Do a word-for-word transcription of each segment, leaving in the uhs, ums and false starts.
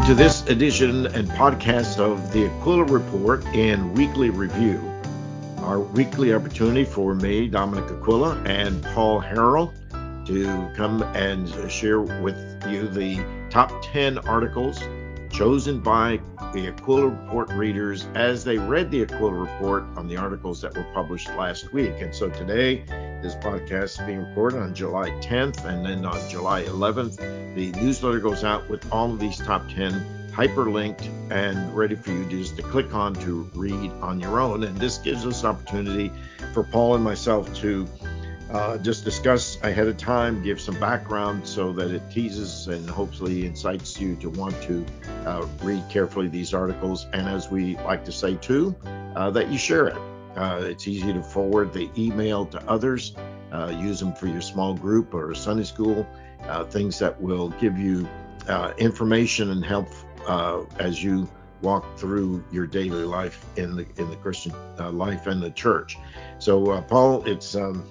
to this edition and podcast of the Aquila Report and Weekly Review. Our weekly opportunity for me, Dominic Aquila, and Paul Harrell to come and share with you the top ten articles chosen by the Aquila Report readers as they read the Aquila Report on the articles that were published last week. And so today, this podcast is being recorded on July tenth, and then on July eleventh, the newsletter goes out with all of these top ten hyperlinked and ready for you just to click on to read on your own. And this gives us an opportunity for Paul and myself to uh, just discuss ahead of time, give some background so that it teases and hopefully incites you to want to uh, read carefully these articles. And as we like to say too, uh, that you share it. Uh, it's easy to forward the email to others. Uh, use them for your small group or Sunday school, uh, things that will give you uh, information and help uh, as you walk through your daily life in the in the Christian uh, life and the church. So, uh, Paul, it's um,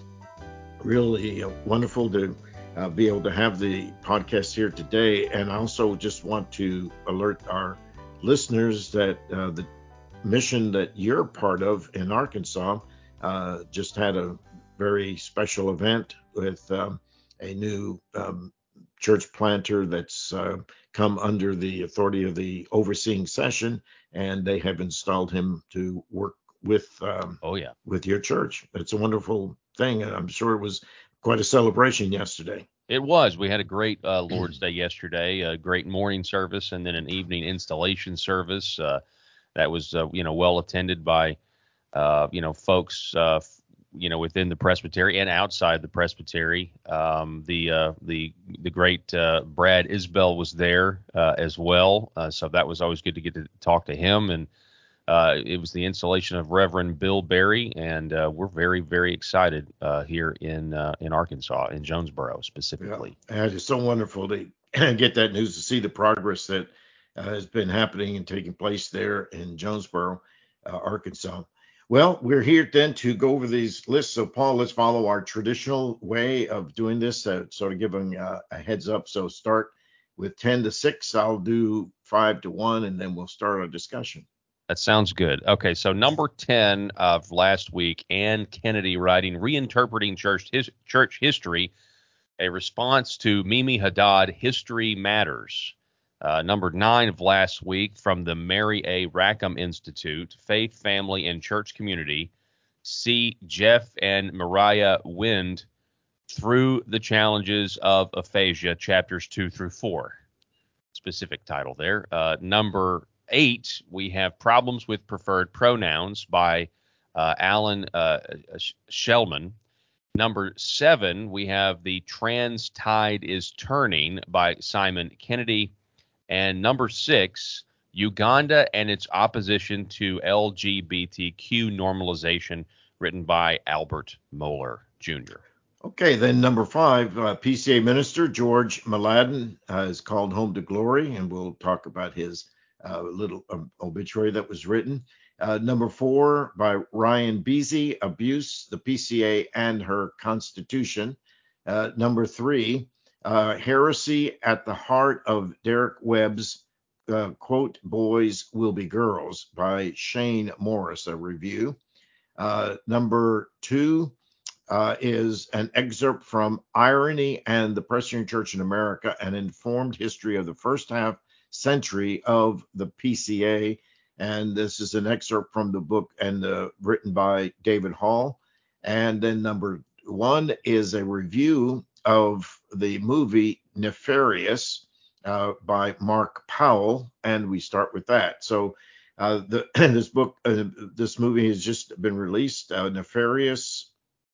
really uh, wonderful to uh, be able to have the podcast here today. And I also just want to alert our listeners that uh, the mission that you're part of in Arkansas uh, just had a very special event with um, a new um, church planter that's uh, come under the authority of the overseeing session, and they have installed him to work with um, oh yeah with your church. It's a wonderful thing, and I'm sure it was quite a celebration yesterday. It was. We had a great uh, Lord's Day yesterday, a great morning service, and then an evening installation service. Uh, that was, uh, you know, well attended by, uh, you know, folks, uh, you know, within the presbytery and outside the presbytery. Um, the uh, the the great uh, Brad Isbell was there uh, as well, uh, so that was always good to get to talk to him. And uh, it was the installation of Reverend Bill Berry, and uh, we're very very excited uh, here in uh, in Arkansas, in Jonesboro specifically. Yeah, and it's so wonderful to get that news, to see the progress that uh, has been happening and taking place there in Jonesboro, uh, Arkansas. Well, we're here then to go over these lists. So, Paul, let's follow our traditional way of doing this, uh, sort of giving uh, a heads up. So start with ten to six. I'll do five to one, and then we'll start our discussion. That sounds good. Okay, so number ten of last week, Ann Kennedy writing Reinterpreting Church, his, Church History, a response to Mimi Haddad, History Matters. Uh, number nine of last week, from the Mary A. Rackham Institute, Faith, Family, and Church Community, see Jeff and Mariah Wind Through the Challenges of Aphasia, chapters two through four. Specific title there. Uh, number eight, we have Problems with Preferred Pronouns by uh, Alan uh, Shellman. Number seven, we have The Trans Tide is Turning by Simon Kennedy. And number six, Uganda and its Opposition to L G B T Q Normalization, written by Albert Mohler, Junior Okay, then number five, uh, P C A minister George Mladen uh, is called home to glory, and we'll talk about his uh, little um, obituary that was written. Uh, number four, by Ryan Beasy, Abuse, the P C A and Her Constitution. Uh, number three, uh, Heresy at the Heart of Derek Webb's, uh, quote, Boys Will Be Girls, by Shane Morris, a review. Uh, number two, Uh, is an excerpt from Irony and the Presbyterian Church in America, an informed history of the first half century of the P C A. And this is an excerpt from the book and uh, written by David Hall. And then number one is a review of the movie Nefarious uh, by Mark Powell. And we start with that. So uh, the, this book, uh, this movie has just been released, uh, Nefarious.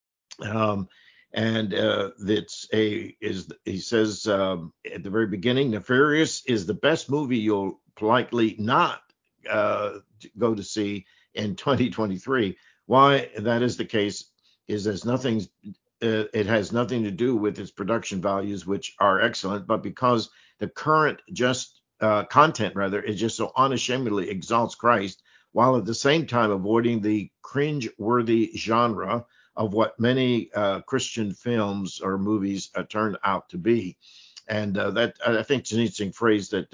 Um, and uh, it's a is he says um, at the very beginning, Nefarious is the best movie you'll likely not uh, go to see in twenty twenty-three. Why that is the case is there's nothing. Uh, it has nothing to do with its production values, which are excellent, but because the current just uh, content rather is just so unashamedly exalts Christ, while at the same time avoiding the cringe-worthy genre of what many uh, Christian films or movies uh, turn out to be. And uh, that I think it's an interesting phrase that uh, Mark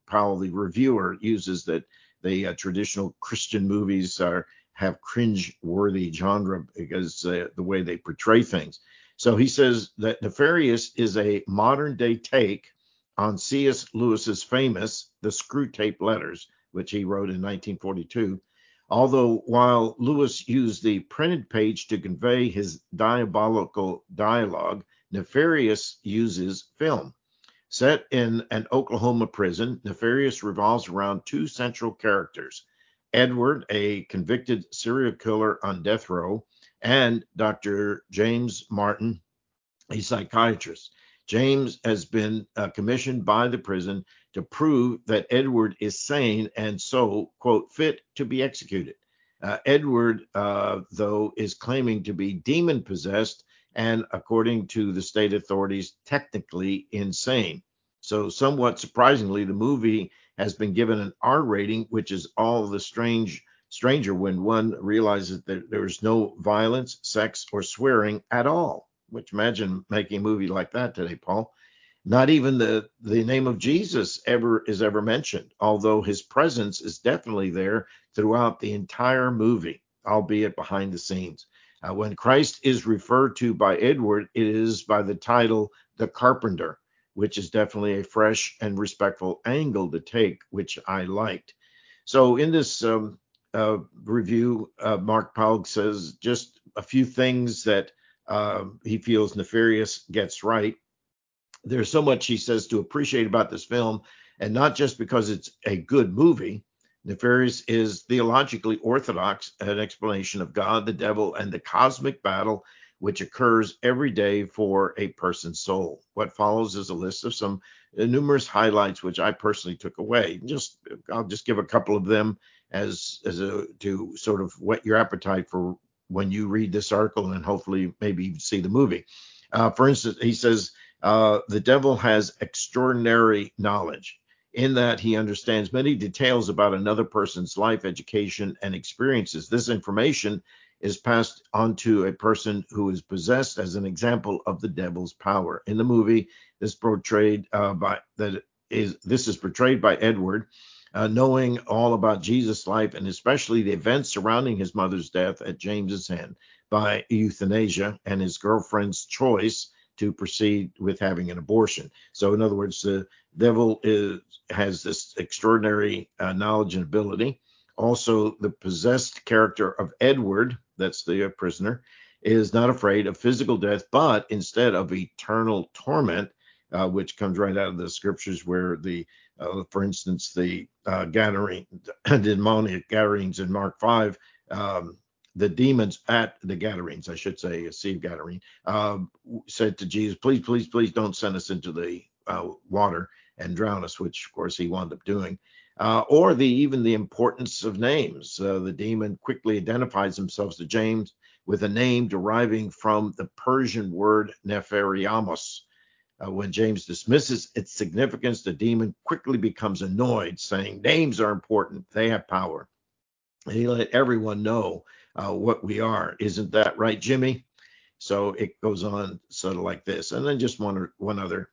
Powell, the reviewer, uses that the uh, traditional Christian movies are have cringe-worthy genre because uh, the way they portray things. So he says that Nefarious is a modern-day take on C S. Lewis's famous The Screwtape Letters, which he wrote in nineteen forty-two. Although while Lewis used the printed page to convey his diabolical dialogue, Nefarious uses film. Set in an Oklahoma prison, Nefarious revolves around two central characters: Edward, a convicted serial killer on death row, and Doctor James Martin, a psychiatrist. James has been uh, commissioned by the prison to prove that Edward is sane and so, quote, fit to be executed. Uh, Edward, uh, though, is claiming to be demon possessed and, according to the state authorities, technically insane. So, somewhat surprisingly, the movie has been given an R rating, which is all the strange stranger when one realizes that there's no violence, sex, or swearing at all. Which, imagine making a movie like that today, Paul. Not even the, the name of Jesus ever is ever mentioned, although his presence is definitely there throughout the entire movie, albeit behind the scenes. Uh, when Christ is referred to by Edward, it is by the title The Carpenter, which is definitely a fresh and respectful angle to take, which I liked. So in this um, uh, review, uh, Mark Powell says just a few things that uh, he feels Nefarious gets right. There's so much, he says, to appreciate about this film, and not just because it's a good movie. Nefarious is theologically orthodox, an explanation of God, the devil, and the cosmic battle which occurs every day for a person's soul. What follows is a list of some numerous highlights which I personally took away. Just I'll just give a couple of them as as a to sort of whet your appetite for when you read this article and hopefully maybe see the movie. Uh, for instance, he says uh, the devil has extraordinary knowledge in that he understands many details about another person's life, education, and experiences. This information is passed on to a person who is possessed as an example of the devil's power. In the movie, this portrayed uh, by that is this is portrayed by Edward, uh, knowing all about Jesus' life and especially the events surrounding his mother's death at James's hand by euthanasia and his girlfriend's choice to proceed with having an abortion. So in other words, the devil is, has this extraordinary uh, knowledge and ability. Also, the possessed character of Edward, that's the uh, prisoner, is not afraid of physical death, but instead of eternal torment, uh, which comes right out of the scriptures where the, uh, for instance, the uh, Gadarene, demonic Gadarenes in Mark five, um, the demons at the Gadarenes, I should say, Sea of Gadarene, uh, said to Jesus, please, please, please don't send us into the uh, water and drown us, which, of course, he wound up doing. Uh, or the even the importance of names. Uh, the demon quickly identifies himself to James with a name deriving from the Persian word nefariamos. Uh, when James dismisses its significance, the demon quickly becomes annoyed, saying, names are important. They have power. And he let everyone know uh, what we are. Isn't that right, Jimmy? So it goes on sort of like this. And then just one, one other.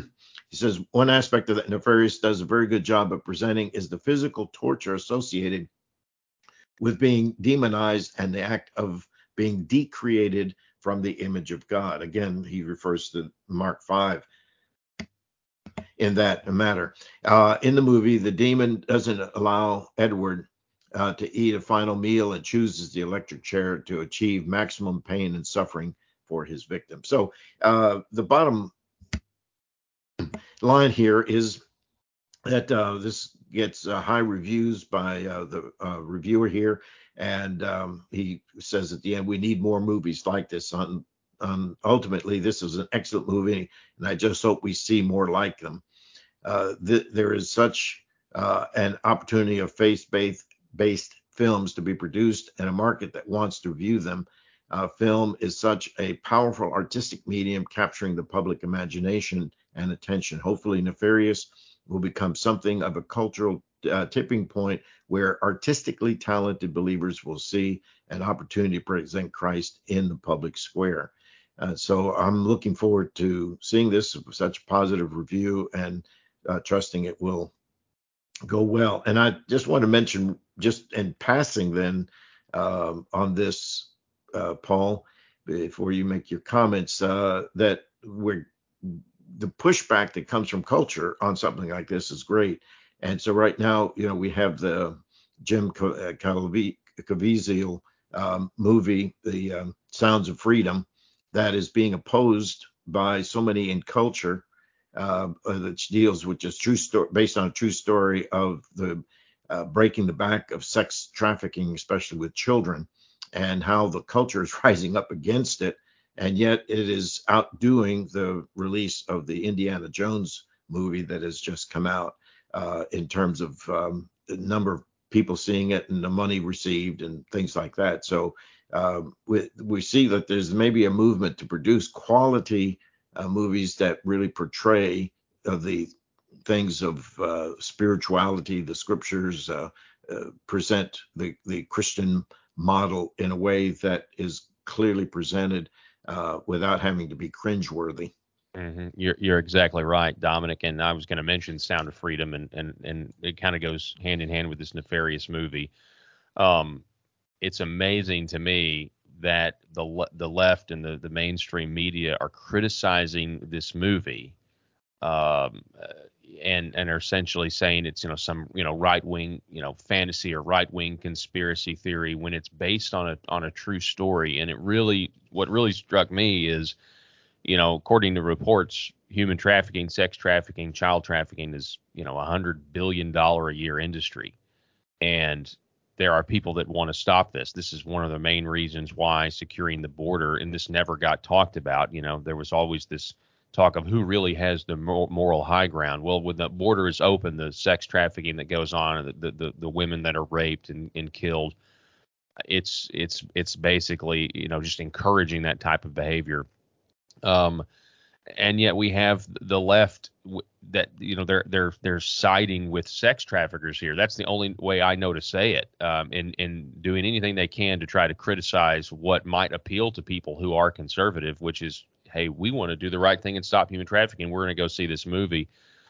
He says, one aspect of that Nefarious does a very good job of presenting is the physical torture associated with being demonized and the act of being decreated from the image of God. Again, he refers to Mark five in that matter. Uh, in the movie, the demon doesn't allow Edward uh, to eat a final meal and chooses the electric chair to achieve maximum pain and suffering for his victim. So uh, the bottom line here is that uh, this gets uh, high reviews by uh, the uh, reviewer here, and um, he says at the end, we need more movies like this. On, um, ultimately, this is an excellent movie, and I just hope we see more like them. Uh, th- there is such uh, an opportunity of faith-based based films to be produced and a market that wants to view them. Uh, film is such a powerful artistic medium capturing the public imagination and attention. Hopefully, Nefarious will become something of a cultural uh, tipping point where artistically talented believers will see an opportunity to present Christ in the public square. Uh, so I'm looking forward to seeing this such positive review and uh, trusting it will go well. And I just want to mention, just in passing, then um, on this, uh, Paul, before you make your comments, uh, that we're the pushback that comes from culture on something like this is great. And so right now, you know, we have the Jim Co- uh, Caviezel Caviezel, um, movie, The um, Sounds of Freedom, that is being opposed by so many in culture, uh, uh, that deals with just true story, based on a true story of the uh, breaking the back of sex trafficking, especially with children, and how the culture is rising up against it. And yet it is outdoing the release of the Indiana Jones movie that has just come out, uh, in terms of um, the number of people seeing it and the money received and things like that. So um, we, we see that there's maybe a movement to produce quality uh, movies that really portray uh, the things of uh, spirituality, the scriptures, uh, uh, present the, the Christian model in a way that is clearly presented, uh, without having to be cringeworthy. Hmm. You're you're exactly right, Dominic. And I was going to mention Sound of Freedom, and and and it kind of goes hand in hand with this nefarious movie. Um, it's amazing to me that the le- the left and the the mainstream media are criticizing this movie, um, uh, and and are essentially saying it's, you know, some, you know, right wing, you know, fantasy or right wing conspiracy theory, when it's based on a on a true story. And it really, what really struck me is, you know, according to reports, human trafficking, sex trafficking, child trafficking is, you know, a hundred billion dollar a year industry. And there are people that want to stop this. This is one of the main reasons why securing the border, and this never got talked about. You know, there was always this talk of who really has the moral high ground. Well, when the border is open, the sex trafficking that goes on, the the, the women that are raped and, and killed, it's it's it's basically, you know, just encouraging that type of behavior. Um, and yet we have the left that, you know, they're they're they're siding with sex traffickers here. That's the only way I know to say it. Um, and and doing anything they can to try to criticize what might appeal to people who are conservative, which is, hey, we want to do the right thing and stop human trafficking. We're going to go see this movie.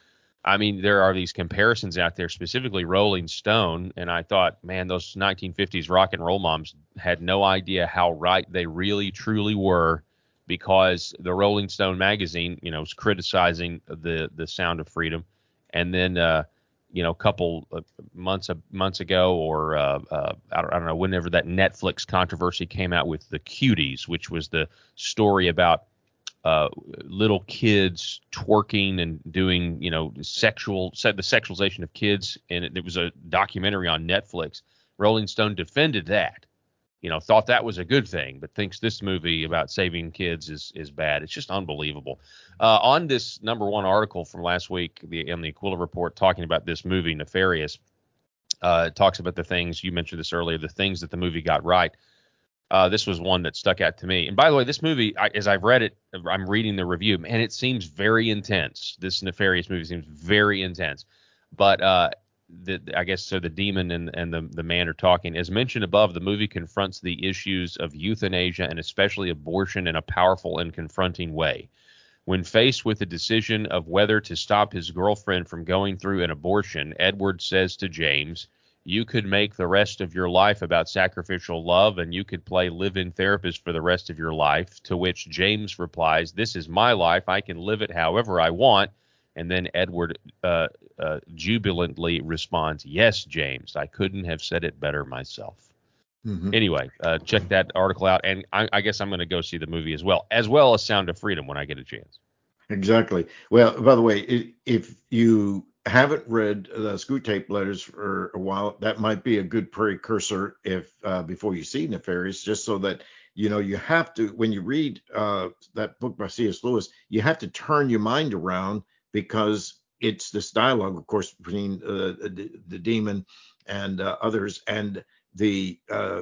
I mean, there are these comparisons out there, specifically Rolling Stone, and I thought, man, those nineteen fifties rock and roll moms had no idea how right they really truly were, because the Rolling Stone magazine, you know, was criticizing the the Sound of Freedom, and then, uh, you know, a couple of months months ago, or uh, uh, I, don't, I don't know, whenever that Netflix controversy came out with The Cuties, which was the story about uh, little kids twerking and doing, you know, sexual, said the sexualization of kids. And it, it was a documentary on Netflix. Rolling Stone defended that, you know, thought that was a good thing, but thinks this movie about saving kids is is bad. It's just unbelievable. Uh, on this number one article from last week, the, in the Aquila Report, talking about this movie, Nefarious, uh, it talks about the things, you mentioned this earlier, the things that the movie got right. Uh, this was one that stuck out to me. And by the way, this movie, I, as I've read it, I'm reading the review, man, it seems very intense. This Nefarious movie seems very intense. But uh, the, I guess so. The demon and, and the, the man are talking. As mentioned above, the movie confronts the issues of euthanasia and especially abortion in a powerful and confronting way. When faced with the decision of whether to stop his girlfriend from going through an abortion, Edward says to James, "You could make the rest of your life about sacrificial love, and you could play live-in therapist for the rest of your life." To which James replies, "This is my life. I can live it however I want." And then Edward uh, uh, jubilantly responds, "Yes, James, I couldn't have said it better myself." Mm-hmm. Anyway, uh, check that article out, and I, I guess I'm going to go see the movie as well, as well as Sound of Freedom when I get a chance. Exactly. Well, by the way, if you haven't read the Screwtape Letters for a while, that might be a good precursor if uh, before you see Nefarious, just so that you know you have to, when you read uh, that book by C S. Lewis, you have to turn your mind around, because it's this dialogue, of course, between uh, the, the demon and uh, others, and the uh,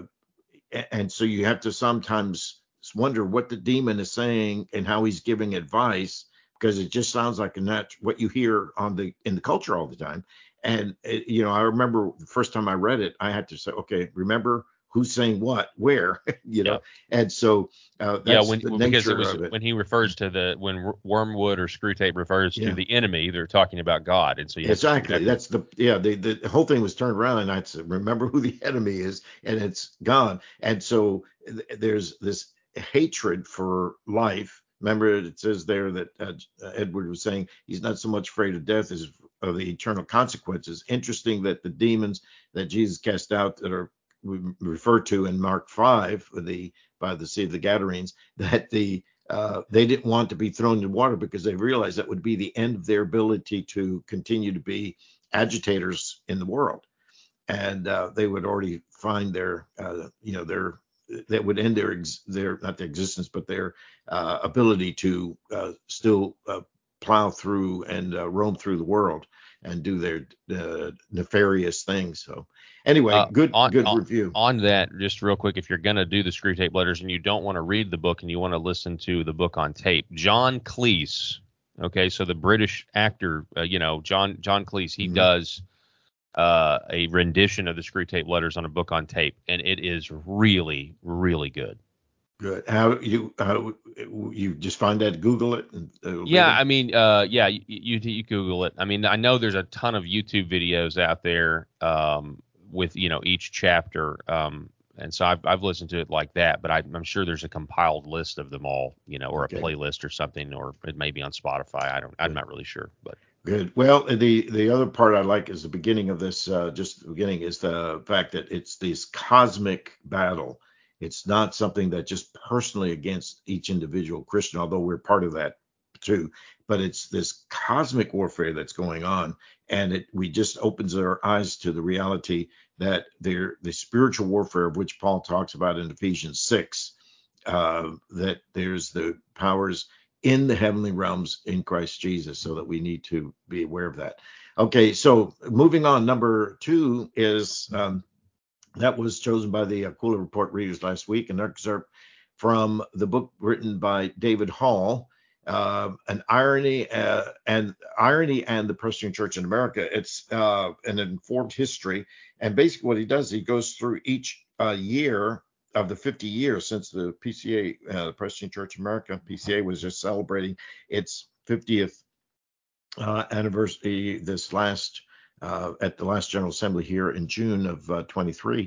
and so you have to sometimes wonder what the demon is saying and how he's giving advice, because it just sounds like a nat- what you hear on the in the culture all the time. And it, you know, I remember the first time I read it, I had to say, okay, remember who's saying what, where, you Yeah. know. And so uh, Yeah, that's when the because it nature was of it. when he refers to the when Wormwood or Screwtape refers to Yeah. the enemy, they're talking about God, and so you have to Exactly. exactly. That's the yeah. The the whole thing was turned around, and I said, remember who the enemy is, and it's God. And so th- there's this hatred for life. Remember, it says there that uh, Edward was saying he's not so much afraid of death as of the eternal consequences. Interesting that the demons that Jesus cast out that are referred to in Mark five, the by the Sea of the Gadarenes, that the uh, they didn't want to be thrown in water because they realized that would be the end of their ability to continue to be agitators in the world, and uh, they would already find their, uh, you know, their that would end their ex- their not their existence, but their uh, ability to uh, still uh, plow through and uh, roam through the world and do their uh, nefarious things. So anyway, Uh, good on, good on review. on that, just real quick, if you're gonna do the Screwtape Letters and you don't want to read the book and you want to listen to the book on tape, John Cleese, okay, so the British actor, uh, you know, John John Cleese, he Mhm. does uh, a rendition of the Screwtape Letters on a book on tape, and it is really, really good. Good. How you how you just find that, Google it and it'll be Yeah, there. I mean, uh, yeah, you, you you Google it. I mean, I know there's a ton of YouTube videos out there um, with you know each chapter, um, and so I've I've listened to it like that. But I, I'm sure there's a compiled list of them all, you know, or a Okay. playlist or something, or it may be on Spotify. I don't, I'm Good. not really sure, but Good. Well, the the other part I like is the beginning of this. Uh, just the beginning is the fact that it's this cosmic battle. It's not something that just personally against each individual Christian, although we're part of that too. But it's this cosmic warfare that's going on, and it we just opens our eyes to the reality that there the spiritual warfare of which Paul talks about in Ephesians six. Uh, that there's the powers in the heavenly realms in Christ Jesus, so that we need to be aware of that. Okay, so moving on, number two is um, that was chosen by the Aquila Report readers last week, an excerpt from the book written by David Hall, uh, an irony uh, and irony and the Presbyterian Church in America. It's uh, an informed history, and basically what he does, he goes through each uh, year of the fifty years since the P C A, uh, Presbyterian Church in America, P C A was just celebrating its fiftieth uh, anniversary this last uh, at the last General Assembly here in June of uh, twenty-three,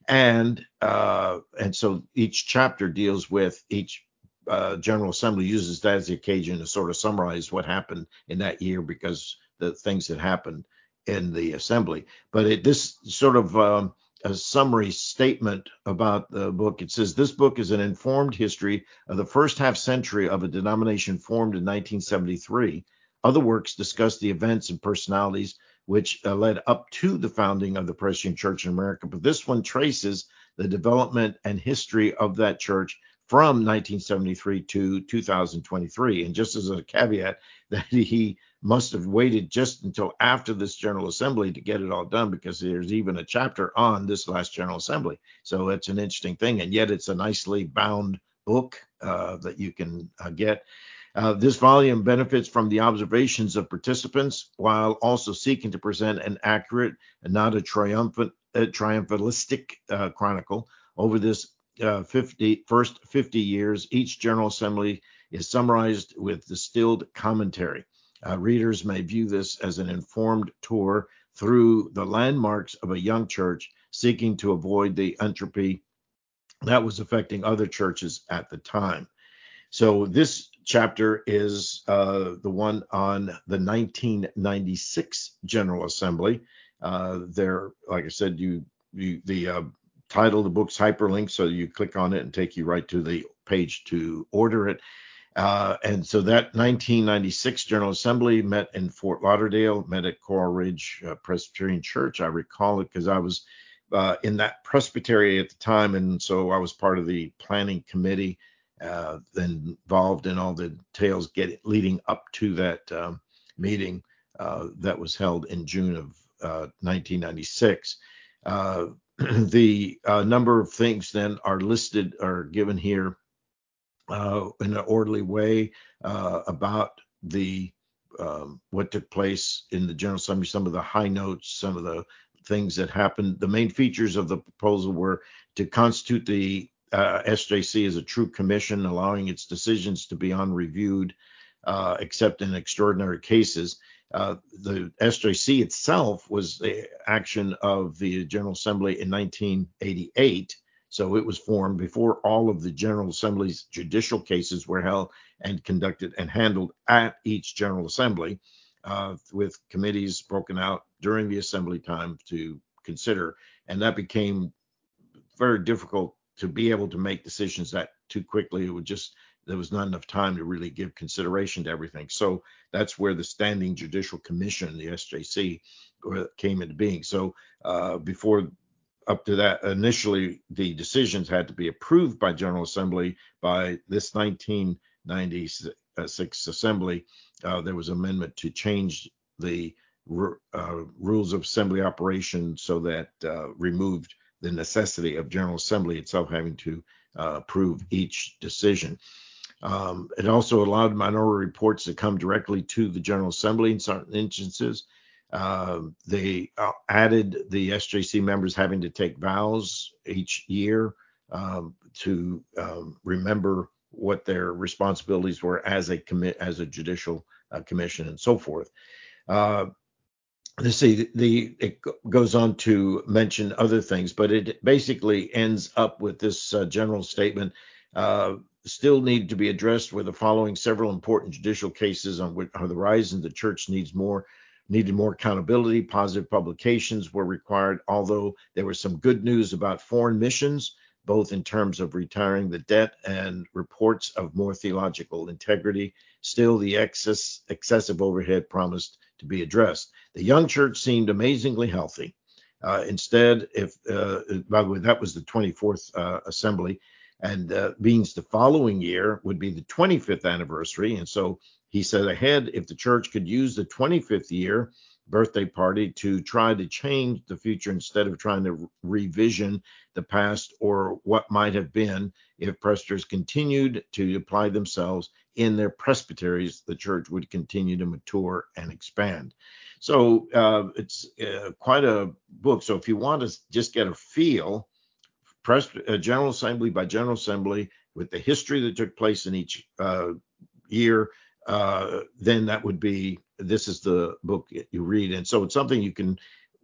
and uh, and so each chapter deals with each uh, General Assembly uses that as the occasion to sort of summarize what happened in that year because the things that happened in the assembly. But it, this sort of um, a summary statement about the book. It says this book is an informed history of the first half century of a denomination formed in nineteen seventy-three. Other works discuss the events and personalities which uh, led up to the founding of the Presbyterian Church in America, but this one traces the development and history of that church from nineteen seventy-three to two thousand twenty-three. And just as a caveat, that he must have waited just until after this General Assembly to get it all done, because there's even a chapter on this last General Assembly. So it's an interesting thing, and yet it's a nicely bound book uh, that you can uh, get. Uh, this volume benefits from the observations of participants while also seeking to present an accurate and not a triumphant, uh, triumphalistic uh, chronicle. Over this uh, fifty, first fifty years, each General Assembly is summarized with distilled commentary. Uh, readers may view this as an informed tour through the landmarks of a young church seeking to avoid the entropy that was affecting other churches at the time. So this chapter is uh, the one on the nineteen ninety-six General Assembly. Uh, there, like I said, you, you the uh, title of the book's hyperlinked, so you click on it and take you right to the page to order it. Uh, and so that nineteen ninety-six General Assembly met in Fort Lauderdale, met at Coral Ridge uh, Presbyterian Church. I recall it because I was uh, in that presbytery at the time, and so I was part of the planning committee uh, involved in all the details getting leading up to that um, meeting uh, that was held in June of uh, nineteen ninety-six. Uh, the uh, number of things then are listed, are given here uh, in an orderly way uh, about the um, what took place in the General Assembly, some of the high notes, some of the things that happened. The main features of the proposal were to constitute the uh, S J C as a true commission, allowing its decisions to be unreviewed, uh, except in extraordinary cases. Uh, the S J C itself was the action of the General Assembly in nineteen eighty-eight. So it was formed before all of the General Assembly's judicial cases were held and conducted and handled at each General Assembly, uh, with committees broken out during the assembly time to consider. And that became very difficult to be able to make decisions that too quickly. It would just, there was not enough time to really give consideration to everything. So that's where the Standing Judicial Commission, the S J C, came into being. So uh, before up to that, initially the decisions had to be approved by General Assembly. By this nineteen ninety-six Assembly, uh, there was amendment to change the uh, rules of assembly operation so that uh, removed the necessity of General Assembly itself having to uh, approve each decision. Um, it also allowed minority reports to come directly to the General Assembly in certain instances. Uh, they uh, added the S J C members having to take vows each year um, to um, remember what their responsibilities were as a commit as a judicial uh, commission and so forth. Uh, let's see, the, the it goes on to mention other things, but it basically ends up with this uh, general statement. Uh, still need to be addressed were the following several important judicial cases on which on the horizon. The church needs more needed more accountability. Positive publications were required, although there was some good news about foreign missions, both in terms of retiring the debt and reports of more theological integrity. Still, the excess, excessive overhead promised to be addressed. The young church seemed amazingly healthy. Uh, instead, if uh, by the way, that was the twenty-fourth uh, assembly, and uh, means the following year would be the twenty-fifth anniversary. And so he said ahead, if the church could use the twenty-fifth year birthday party to try to change the future instead of trying to revision the past or what might have been if presbyters continued to apply themselves in their presbyteries, the church would continue to mature and expand. So uh, it's uh, quite a book. So if you want to just get a feel, Pres- uh, General Assembly by General Assembly, with the history that took place in each uh, year, uh, then that would be, this is the book you read. And so it's something you can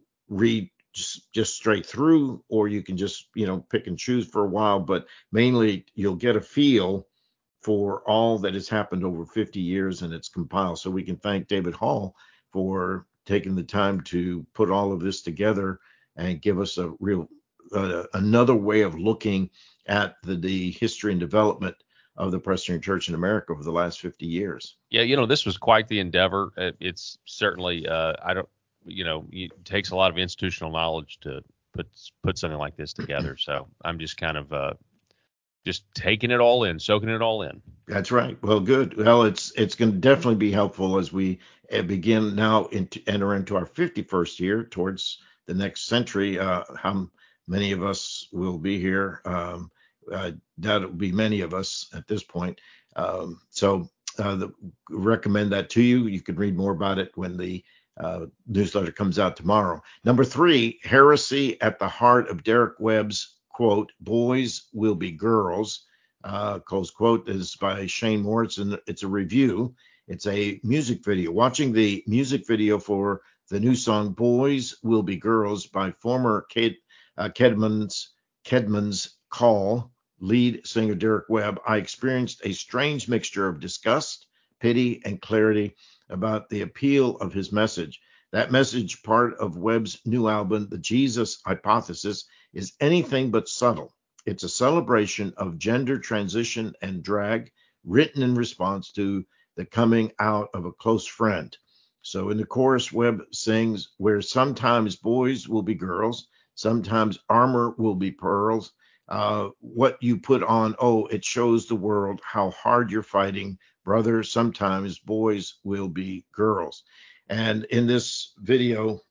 read just, just straight through, or you can just, you know, pick and choose for a while, but mainly you'll get a feel for all that has happened over fifty years, and it's compiled. So we can thank David Hall for taking the time to put all of this together and give us a real uh, another way of looking at the, the history and development of the Presbyterian Church in America over the last fifty years. Yeah, you know, this was quite the endeavor. It, it's certainly, uh, I don't, you know, it takes a lot of institutional knowledge to put put something like this together. So I'm just kind of uh, just taking it all in, soaking it all in. That's right. Well, good. Well, it's it's going to definitely be helpful as we uh, begin now into enter into our fifty-first year towards the next century. Uh, how many of us will be here? Um, uh, that will be many of us at this point. Um, so uh, the, recommend that to you. You can read more about it when the uh, newsletter comes out tomorrow. Number three, heresy at the heart of Derek Webb's quote, "Boys will be girls," uh, close quote, is by Shane Moritz, and it's a review. It's a music video. Watching the music video for the new song "Boys Will Be Girls" by former Ked, uh, Kedman's Kedman's Call lead singer Derek Webb, I experienced a strange mixture of disgust, pity, and clarity about the appeal of his message. That message, part of Webb's new album, The Jesus Hypothesis, is anything but subtle. It's a celebration of gender transition and drag, written in response to the coming out of a close friend. So in the chorus, Webb sings, where sometimes boys will be girls, sometimes armor will be pearls. Uh, what you put on, oh, it shows the world how hard you're fighting, brother. Sometimes boys will be girls. And in this video,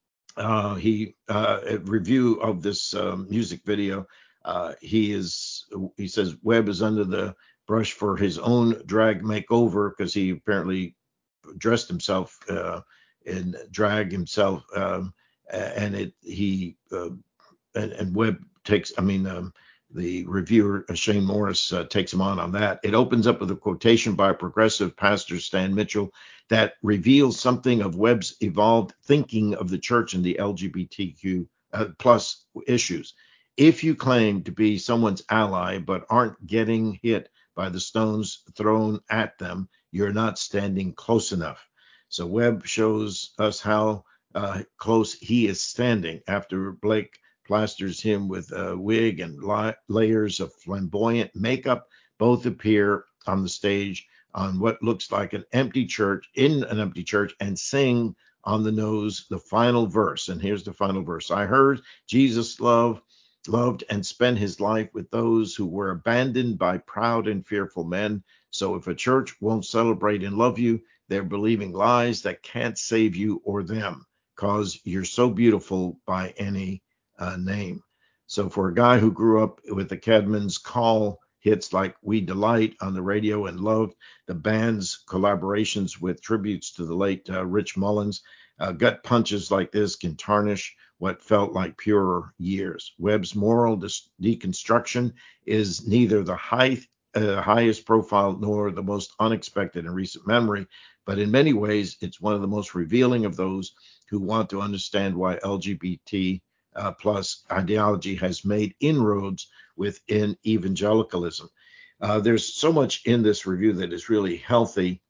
uh, he uh, a review of this um, music video. Uh, he is he says Webb is under the brush for his own drag makeover because he apparently dressed himself uh, in drag himself um, and it he uh, and, and Webb takes, I mean, um, the reviewer uh, Shane Morris uh, takes him on on that. It opens up with a quotation by progressive pastor Stan Mitchell that reveals something of Webb's evolved thinking of the church and the L G B T Q uh, plus issues. If you claim to be someone's ally but aren't getting hit by the stones thrown at them, you're not standing close enough. So Webb shows us how uh, close he is standing after Blake plasters him with a wig and la- layers of flamboyant makeup. Both appear on the stage on what looks like an empty church, in an empty church, and sing on the nose the final verse. And here's the final verse. I heard Jesus love loved and spent his life with those who were abandoned by proud and fearful men. So if a church won't celebrate and love you, they're believing lies that can't save you or them, cause you're so beautiful by any uh, name. So for a guy who grew up with the Cadman's Call hits like We Delight on the radio and loved the band's collaborations with tributes to the late uh, Rich Mullins, uh, gut punches like this can tarnish what felt like purer years. Webb's moral dis- deconstruction is neither the high, uh, highest profile nor the most unexpected in recent memory, but in many ways, it's one of the most revealing of those who want to understand why L G B T uh, plus ideology has made inroads within evangelicalism. Uh, there's so much in this review that is really healthy,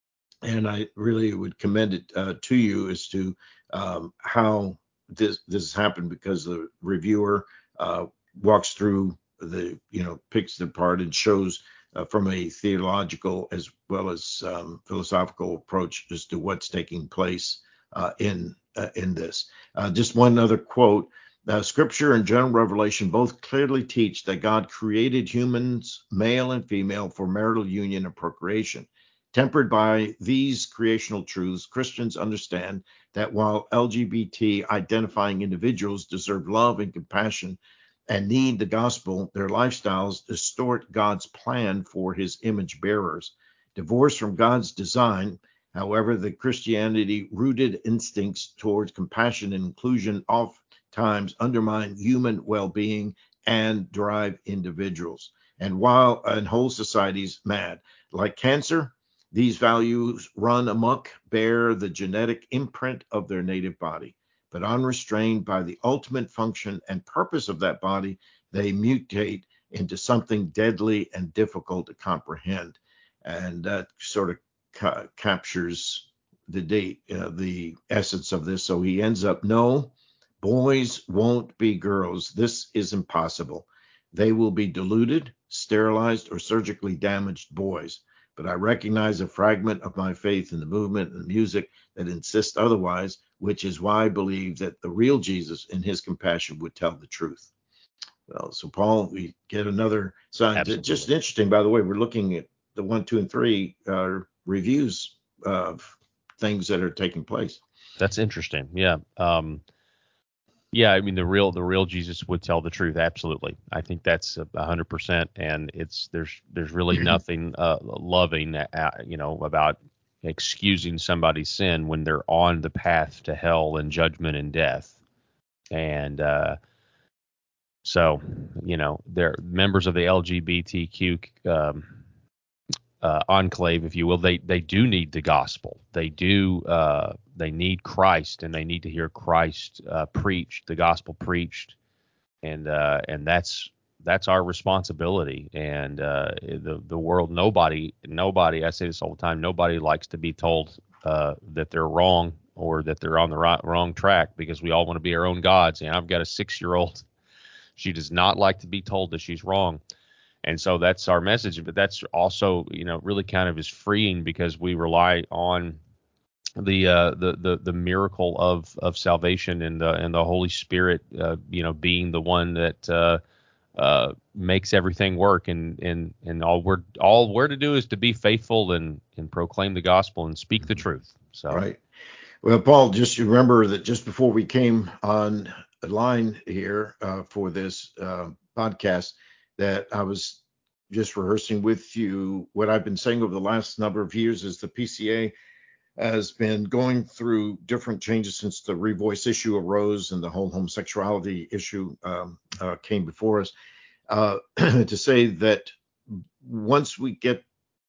and I really would commend it uh, to you as to um, how this this happened, because the reviewer uh, walks through the, you know, picks it apart and shows uh, from a theological as well as um, philosophical approach as to what's taking place uh, in uh, in this. Uh, just one other quote. Uh, Scripture and general revelation both clearly teach that God created humans, male and female, for marital union and procreation. Tempered by these creational truths, Christians understand that while L G B T identifying individuals deserve love and compassion and need the gospel, their lifestyles distort God's plan for his image bearers. Divorced from God's design, however, the Christianity rooted instincts towards compassion and inclusion oftentimes undermine human well-being and drive individuals. And while and whole societies mad, like cancer, these values run amok, bear the genetic imprint of their native body, but unrestrained by the ultimate function and purpose of that body, they mutate into something deadly and difficult to comprehend. And that sort of ca- captures the date, uh, the essence of this. So he ends up, no, boys won't be girls. This is impossible. They will be diluted, sterilized, or surgically damaged boys. But I recognize a fragment of my faith in the movement and the music that insists otherwise, which is why I believe that the real Jesus in his compassion would tell the truth. Well, so Paul, we get another sign. Absolutely. Just interesting, by the way, we're looking at the one, two, and three uh, reviews of things that are taking place. That's interesting. Yeah. Um, yeah. I mean, the real, the real Jesus would tell the truth. Absolutely. I think that's a hundred percent. And it's, there's, there's really nothing uh, loving, uh, you know, about excusing somebody's sin when they're on the path to hell and judgment and death. And, uh, so, you know, they're members of the L G B T Q um, uh, enclave, if you will. They they do need the gospel. They do. Uh, they need Christ, and they need to hear Christ uh, preached, the gospel preached, and uh, and that's that's our responsibility. And uh, the the world, nobody, nobody. I say this all the time. Nobody likes to be told uh, that they're wrong or that they're on the right, wrong track, because we all want to be our own gods. And I've got a six-year-old. She does not like to be told that she's wrong. And so that's our message. But that's also, you know, really kind of is freeing, because we rely on the uh, the the the miracle of of salvation and the and the Holy Spirit, uh, you know, being the one that uh, uh, makes everything work. And and and all we're all we're to do is to be faithful and and proclaim the gospel and speak the truth. So Right. Well, Paul, just remember that just before we came on the line here uh, for this uh, podcast, that I was just rehearsing with you what I've been saying over the last number of years is the P C A has been going through different changes since the revoice issue arose and the whole homosexuality issue um, uh, came before us, uh, to say that once we get,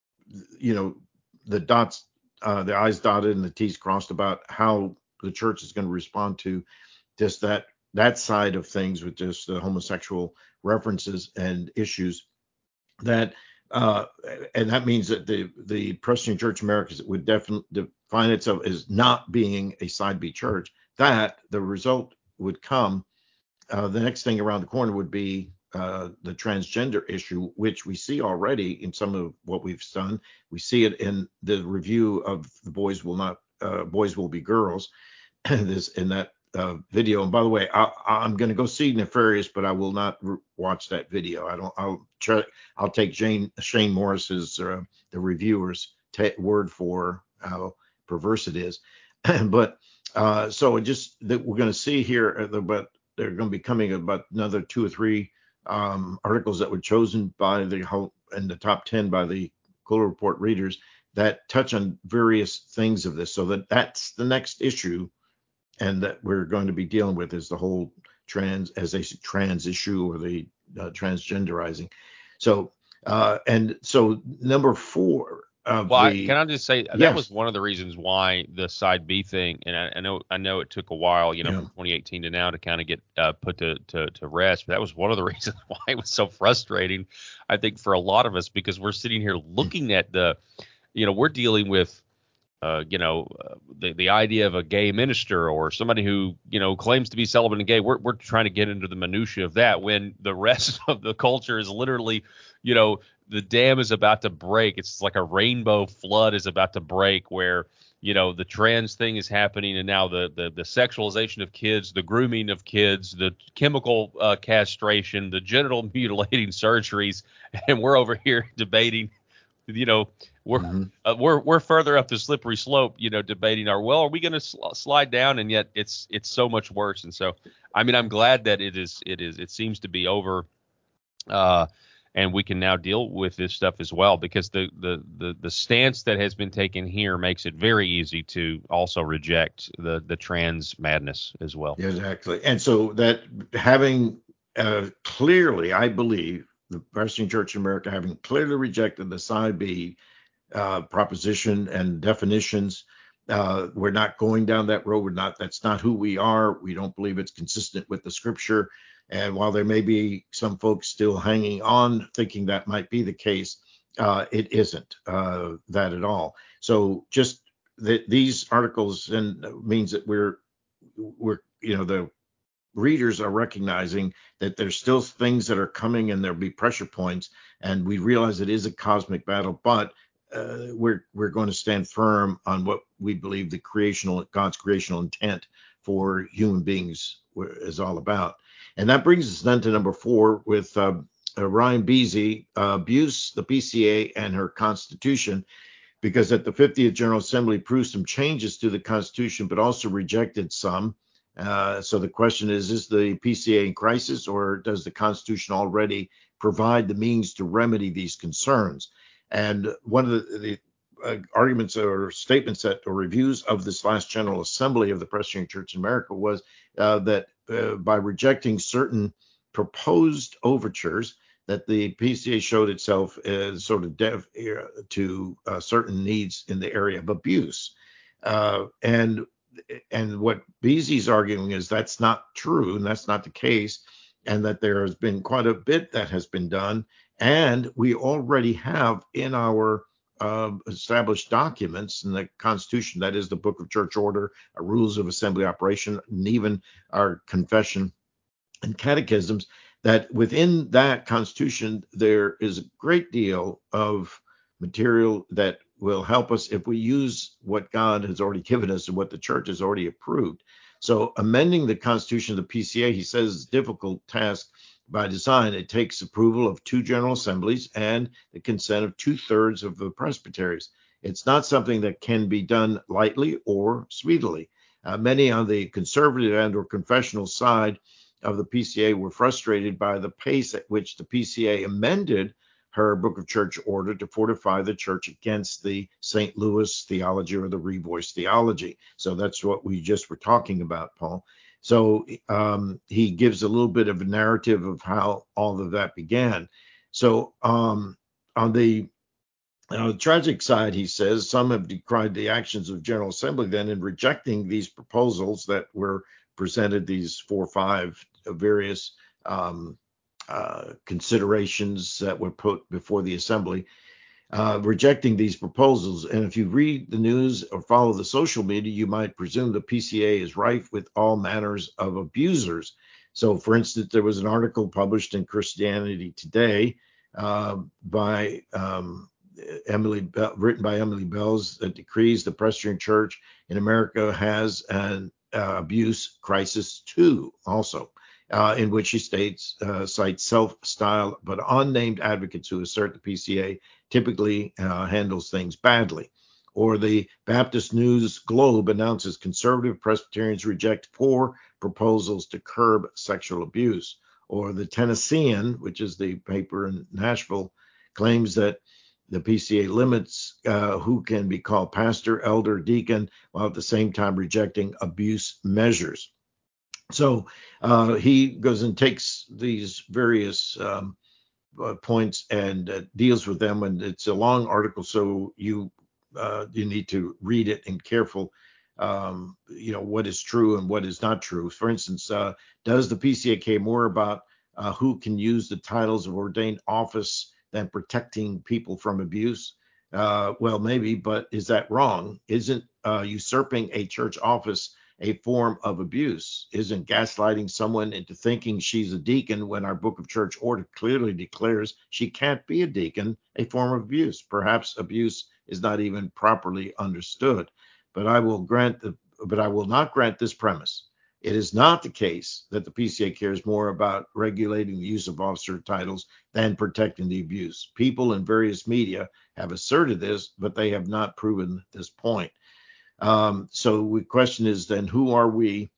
you know, the dots, uh, the I's dotted and the T's crossed about how the church is going to respond to just that that side of things with just the homosexual references and issues, that uh, and that means that the the Presbyterian Church Americas would definitely define itself as not being a side B church. That the result would come. Uh, the next thing around the corner would be uh, the transgender issue, which we see already in some of what we've done. We see it in the review of the Boys Will Not uh, Boys Will Be Girls. This in that uh, video. And by the way, I, I'm going to go see Nefarious, but I will not re- watch that video. I don't. I'll try. I'll take Jane, Shane Morris's uh, the reviewer's t- word for how perverse it is. But uh, so it just that we're going to see here, uh, the, but they're going to be coming about another two or three um, articles that were chosen by the whole in the top ten by the Quiller Report readers that touch on various things of this. So that that's the next issue, and that we're going to be dealing with is the whole trans, as they say, trans issue, or the uh, transgenderizing. So, uh, and so number four of Well, I, the, can I just say that was yes, one of the reasons why the side B thing, and I, I know I know it took a while, you know, yeah, from twenty eighteen to now to kind of get uh, put to, to to rest. But that was one of the reasons why it was so frustrating, I think, for a lot of us, because we're sitting here looking at the, you know, we're dealing with, uh, you know, uh, the the idea of a gay minister or somebody who, you know, claims to be celibate and gay. We're we're trying to get into the minutia of that when the rest of the culture is literally, you know, the dam is about to break. It's like a rainbow flood is about to break, where, you know, the trans thing is happening, and now the the, the sexualization of kids, the grooming of kids, the chemical uh, castration, the genital mutilating surgeries, and we're over here debating, you know, we're mm-hmm. uh, we're we're further up the slippery slope, you know, debating our, well, are we going to sl- slide down? And yet it's it's so much worse. And so, I mean, I'm glad that it is it is it seems to be over, uh, and we can now deal with this stuff as well, because the the the the stance that has been taken here makes it very easy to also reject the the trans madness as well. Exactly. And so that having uh, clearly, I believe, the Presbyterian Church in America having clearly rejected the side B uh, proposition and definitions, uh, we're not going down that road. We're not. That's not who we are. We don't believe it's consistent with the Scripture. And while there may be some folks still hanging on, thinking that might be the case, uh, it isn't uh, that at all. So just that these articles and means that we're we're you know the readers are recognizing that there's still things that are coming and there'll be pressure points, and we realize it is a cosmic battle, but uh, we're we're going to stand firm on what we believe the creational God's creational intent for human beings is all about. And that brings us then to number four with uh, uh, Ryan Beasy, uh, abuse the P C A and her Constitution, because at the fiftieth General Assembly approved some changes to the Constitution, but also rejected some. Uh, so the question is, is the P C A in crisis, or does the Constitution already provide the means to remedy these concerns? And one of the, the uh, arguments or statements that or reviews of this last General Assembly of the Presbyterian Church in America was uh, that uh, by rejecting certain proposed overtures, that the P C A showed itself as sort of deaf to uh, certain needs in the area of abuse. Uh, and and what Beasy's arguing is that's not true, and that's not the case, and that there has been quite a bit that has been done, and we already have in our uh, established documents in the Constitution, that is the Book of Church Order, our Rules of Assembly Operation, and even our Confession and Catechisms, that within that Constitution there is a great deal of material that will help us if we use what God has already given us and what the church has already approved. So amending the Constitution of the P C A, he says, is a difficult task by design. It takes approval of two general assemblies and the consent of two-thirds of the presbyteries. It's not something that can be done lightly or speedily. Uh, many on the conservative and or confessional side of the P C A were frustrated by the pace at which the P C A amended her Book of Church Order to fortify the church against the Saint Louis theology or the Revoice theology. So that's what we just were talking about, Paul. So um, he gives a little bit of a narrative of how all of that began. So um, on the uh, tragic side, he says, some have decried the actions of General Assembly then in rejecting these proposals that were presented, these four or five various um, uh, considerations that were put before the Assembly, uh, rejecting these proposals. And if you read the news or follow the social media, you might presume the P C A is rife with all manners of abusers. So, for instance, there was an article published in Christianity Today uh, by um, Emily, Be- written by Emily Bells, that decrees the Presbyterian Church in America has an uh, abuse crisis too, also. Uh, in which she states, uh, cites self-styled but unnamed advocates who assert the P C A typically uh, handles things badly. Or the Baptist News Globe announces conservative Presbyterians reject four proposals to curb sexual abuse. Or the Tennessean, which is the paper in Nashville, claims that the P C A limits uh, who can be called pastor, elder, deacon, while at the same time rejecting abuse measures. So uh, he goes and takes these various um, uh, points and uh, deals with them, and it's a long article, so you uh, you need to read it in careful, um, you know, what is true and what is not true. For instance, uh, does the P C A care more about uh, who can use the titles of ordained office than protecting people from abuse? Uh, well, maybe, but is that wrong? Isn't uh, usurping a church office a form of abuse? Isn't gaslighting someone into thinking she's a deacon when our Book of Church Order clearly declares she can't be a deacon a form of abuse? Perhaps abuse is not even properly understood. But I will grant the, but I will not grant this premise. It is not the case that the P C A cares more about regulating the use of officer titles than protecting the abuse. People in various media have asserted this, but they have not proven this point. Um, so the question is then, who are we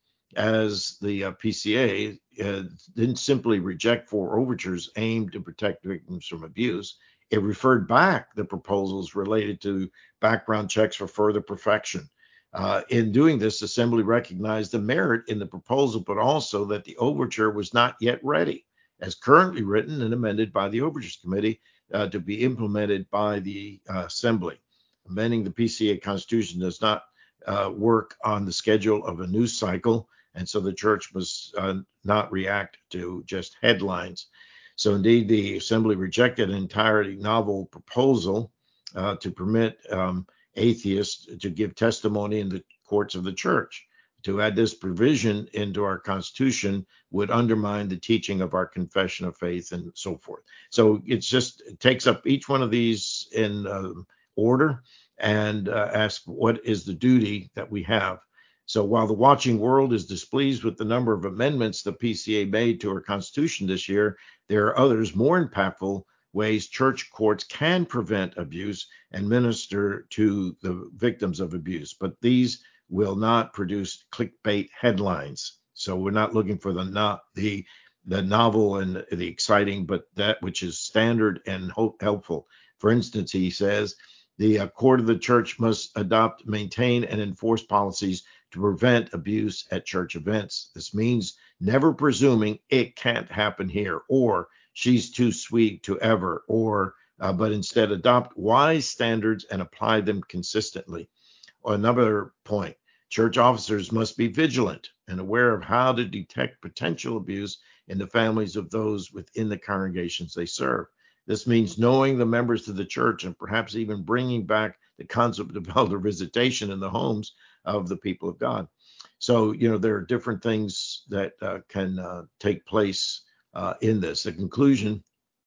as the uh, P C A? Uh, didn't simply reject four overtures aimed to protect victims from abuse. It referred back the proposals related to background checks for further perfection. Uh, in doing this, the Assembly recognized the merit in the proposal, but also that the overture was not yet ready, as currently written and amended by the Overtures Committee uh, to be implemented by the uh, Assembly. Amending the P C A Constitution does not uh, work on the schedule of a news cycle, and so the church must uh, not react to just headlines. So indeed, the Assembly rejected an entirely novel proposal uh, to permit um, atheists to give testimony in the courts of the church. To add this provision into our Constitution would undermine the teaching of our confession of faith and so forth. So it's just, it takes up each one of these in uh, order and uh, ask what is the duty that we have. So while the watching world is displeased with the number of amendments the P C A made to our Constitution this year, there are others more impactful ways church courts can prevent abuse and minister to the victims of abuse. But these will not produce clickbait headlines. So we're not looking for the not the the novel and the exciting, but that which is standard and hope, helpful. For instance, he says the uh, court of the church must adopt, maintain, and enforce policies to prevent abuse at church events. This means never presuming it can't happen here, or she's too sweet to ever, or uh, but instead adopt wise standards and apply them consistently. Another point, church officers must be vigilant and aware of how to detect potential abuse in the families of those within the congregations they serve. This means knowing the members of the church and perhaps even bringing back the concept of elder visitation in the homes of the people of God. So, you know, there are different things that uh, can uh, take place uh, in this. The conclusion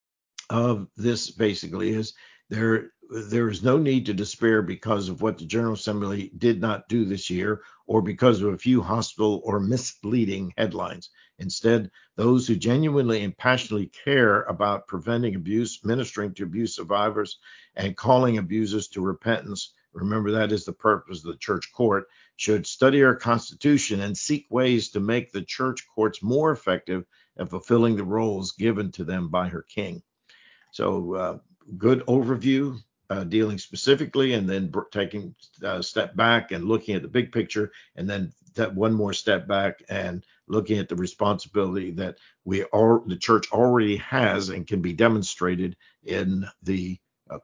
of this basically is there there is no need to despair because of what the General Assembly did not do this year or because of a few hostile or misleading headlines. Instead, those who genuinely and passionately care about preventing abuse, ministering to abuse survivors, and calling abusers to repentance, remember that is the purpose of the church court, should study our Constitution and seek ways to make the church courts more effective at fulfilling the roles given to them by her King. So uh, good overview, uh, dealing specifically, and then br- taking a step back and looking at the big picture, and then that one more step back and looking at the responsibility that we are the church already has and can be demonstrated in the uh,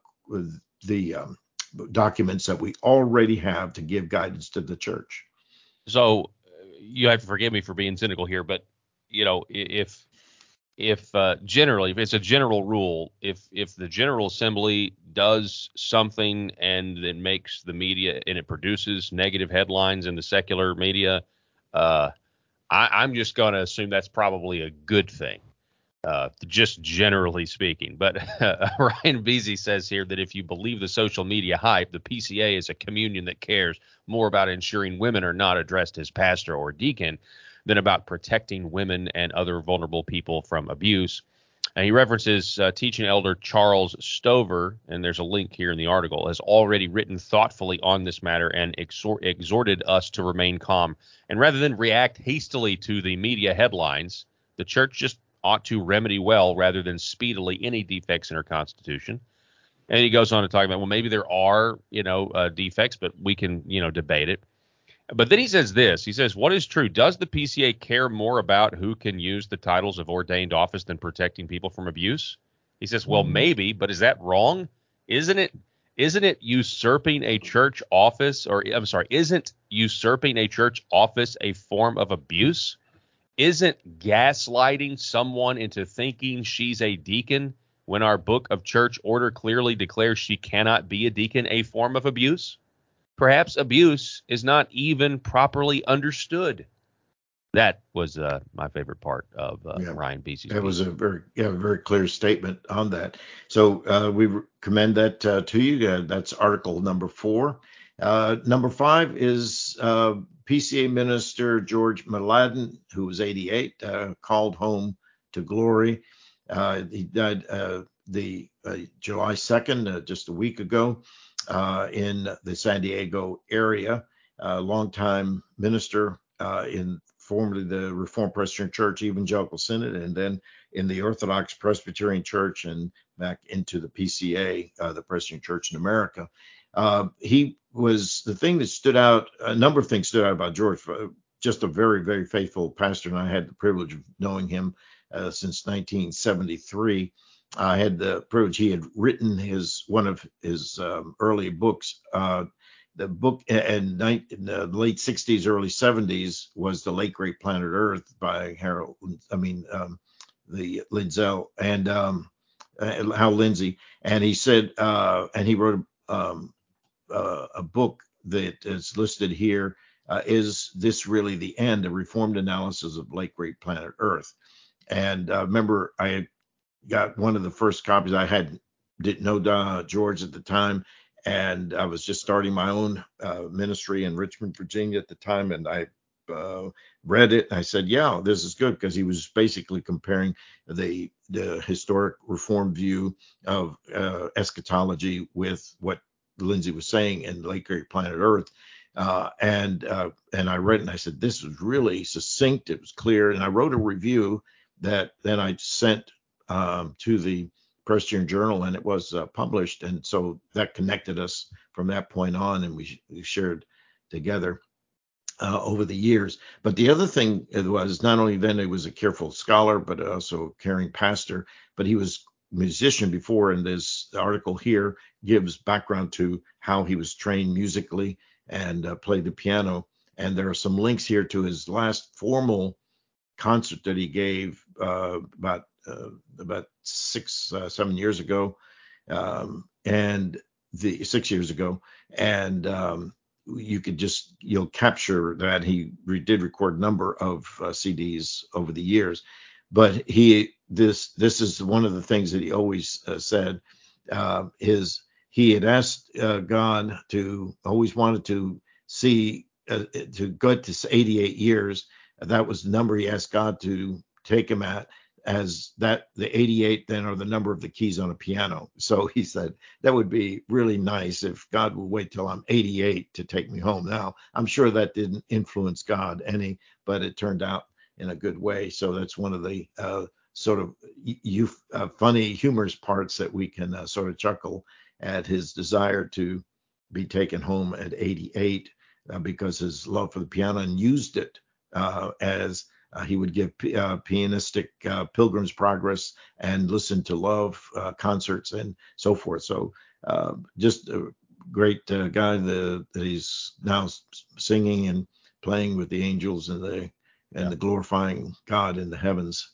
the um, documents that we already have to give guidance to the church. So you have to forgive me for being cynical here, but you know, if if uh, generally, if it's a general rule, if if the General Assembly does something and it makes the media and it produces negative headlines in the secular media, uh, I, I'm just going to assume that's probably a good thing, uh, just generally speaking. But uh, Ryan Veazey says here that if you believe the social media hype, the P C A is a communion that cares more about ensuring women are not addressed as pastor or deacon than about protecting women and other vulnerable people from abuse. And he references uh, teaching elder Charles Stover, and there's a link here in the article, has already written thoughtfully on this matter and exhort, exhorted us to remain calm. And rather than react hastily to the media headlines, the church just ought to remedy well rather than speedily any defects in her constitution. And he goes on to talk about, well, maybe there are, you know, uh, defects, but we can, you know, debate it. But then he says this. He says, what is true? Does the P C A care more about who can use the titles of ordained office than protecting people from abuse? He says, well, maybe, but is that wrong? Isn't it? Isn't it usurping a church office, or I'm sorry, isn't usurping a church office a form of abuse? Isn't gaslighting someone into thinking she's a deacon when our book of church order clearly declares she cannot be a deacon a form of abuse? Perhaps abuse is not even properly understood. That was uh, my favorite part of uh, Yeah. Ryan Veazey's That was piece. a very, yeah, very clear statement on that. So uh, we commend that uh, to you. Uh, that's article number four. Uh, number five is uh, P C A minister George Mladen, who was eighty-eight, uh, called home to glory. Uh, he died uh, the uh, July second, uh, just a week ago, uh, in the San Diego area. A longtime minister uh, in formerly the Reformed Presbyterian Church Evangelical Synod, and then in the Orthodox Presbyterian Church, and back into the P C A, uh, the Presbyterian Church in America. Uh, he was the thing that stood out. A number of things stood out about George. Uh, just a very, very faithful pastor, and I had the privilege of knowing him uh, since nineteen seventy-three. I had the privilege. He had written his one of his um, early books. Uh, the book in, in the late sixties, early seventies was The Late Great Planet Earth by Harold, I mean, um, the Lindsell and um, uh, Hal Lindsey. And he said, uh, and he wrote um, uh, a book that is listed here. Uh, is this really the end? A reformed analysis of Late Great Planet Earth. And uh, remember, I got one of the first copies. I had didn't know uh, George at the time, and I was just starting my own uh, ministry in Richmond, Virginia at the time, and I uh, read it. And I said, "Yeah, this is good," because he was basically comparing the the historic Reformed view of uh, eschatology with what Lindsey was saying in Late Great Planet Earth. Uh, and uh, and I read it and I said, this was really succinct. It was clear, and I wrote a review that then I sent um, to the Presbyterian Journal, and it was uh, published. And so that connected us from that point on, and we, we shared together uh, over the years. But the other thing was not only then he was a careful scholar, but also a caring pastor, but he was a musician before. And this article here gives background to how he was trained musically and uh, played the piano. And there are some links here to his last formal concert that he gave uh, about uh, about six uh, seven years ago, um, and the six years ago, and um, you could just you'll capture that he re- did record a number of uh, C Ds over the years, but he this this is one of the things that he always uh, said uh, is he had asked uh, God to always wanted to see uh, to go to eighty-eight years. That was the number he asked God to take him at, as that the eighty-eight then are the number of the keys on a piano. So he said that would be really nice if God would wait till I'm eighty-eight to take me home. Now, I'm sure that didn't influence God any, but it turned out in a good way. So that's one of the uh, sort of you uh, funny, humorous parts that we can uh, sort of chuckle at his desire to be taken home at eighty-eight uh, because his love for the piano, and used it uh, as uh, he would give p- uh, pianistic uh, Pilgrim's Progress and Listen to Love uh, concerts and so forth. So uh, just a great uh, guy the, that he's now singing and playing with the angels and the and Yeah. the glorifying God in the heavens.